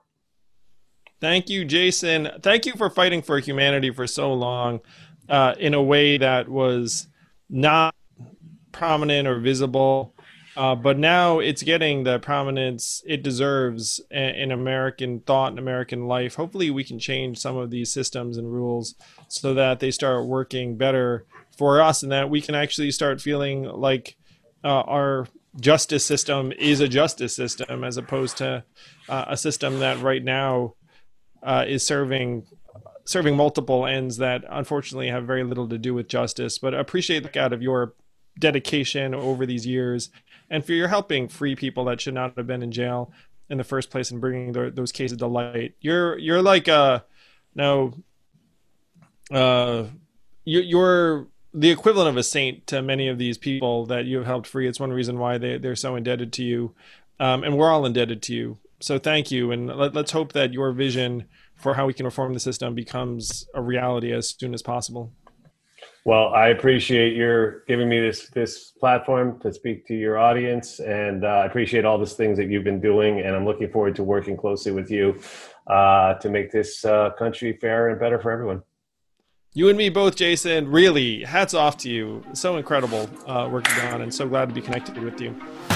Thank you, Jason. Thank you for fighting for humanity for so long uh, in a way that was not prominent or visible, uh, but now it's getting the prominence it deserves in American thought and American life. Hopefully we can change some of these systems and rules so that they start working better for us, and that we can actually start feeling like uh, our justice system is a justice system, as opposed to uh, a system that right now Uh, is serving serving multiple ends that unfortunately have very little to do with justice. But I appreciate the out of your dedication over these years, and for your helping free people that should not have been in jail in the first place, and bringing the, those cases to light. You're you're like a no, uh, you, you're the equivalent of a saint to many of these people that you have helped free. It's one reason why they they're so indebted to you, um, and we're all indebted to you. So thank you, and let, let's hope that your vision for how we can reform the system becomes a reality as soon as possible. Well, I appreciate your giving me this this platform to speak to your audience, and uh, I appreciate all these things that you've been doing, and I'm looking forward to working closely with you uh, to make this uh, country fairer and better for everyone. You and me both, Jason. Really, hats off to you. So incredible uh, work you've done, and so glad to be connected with you.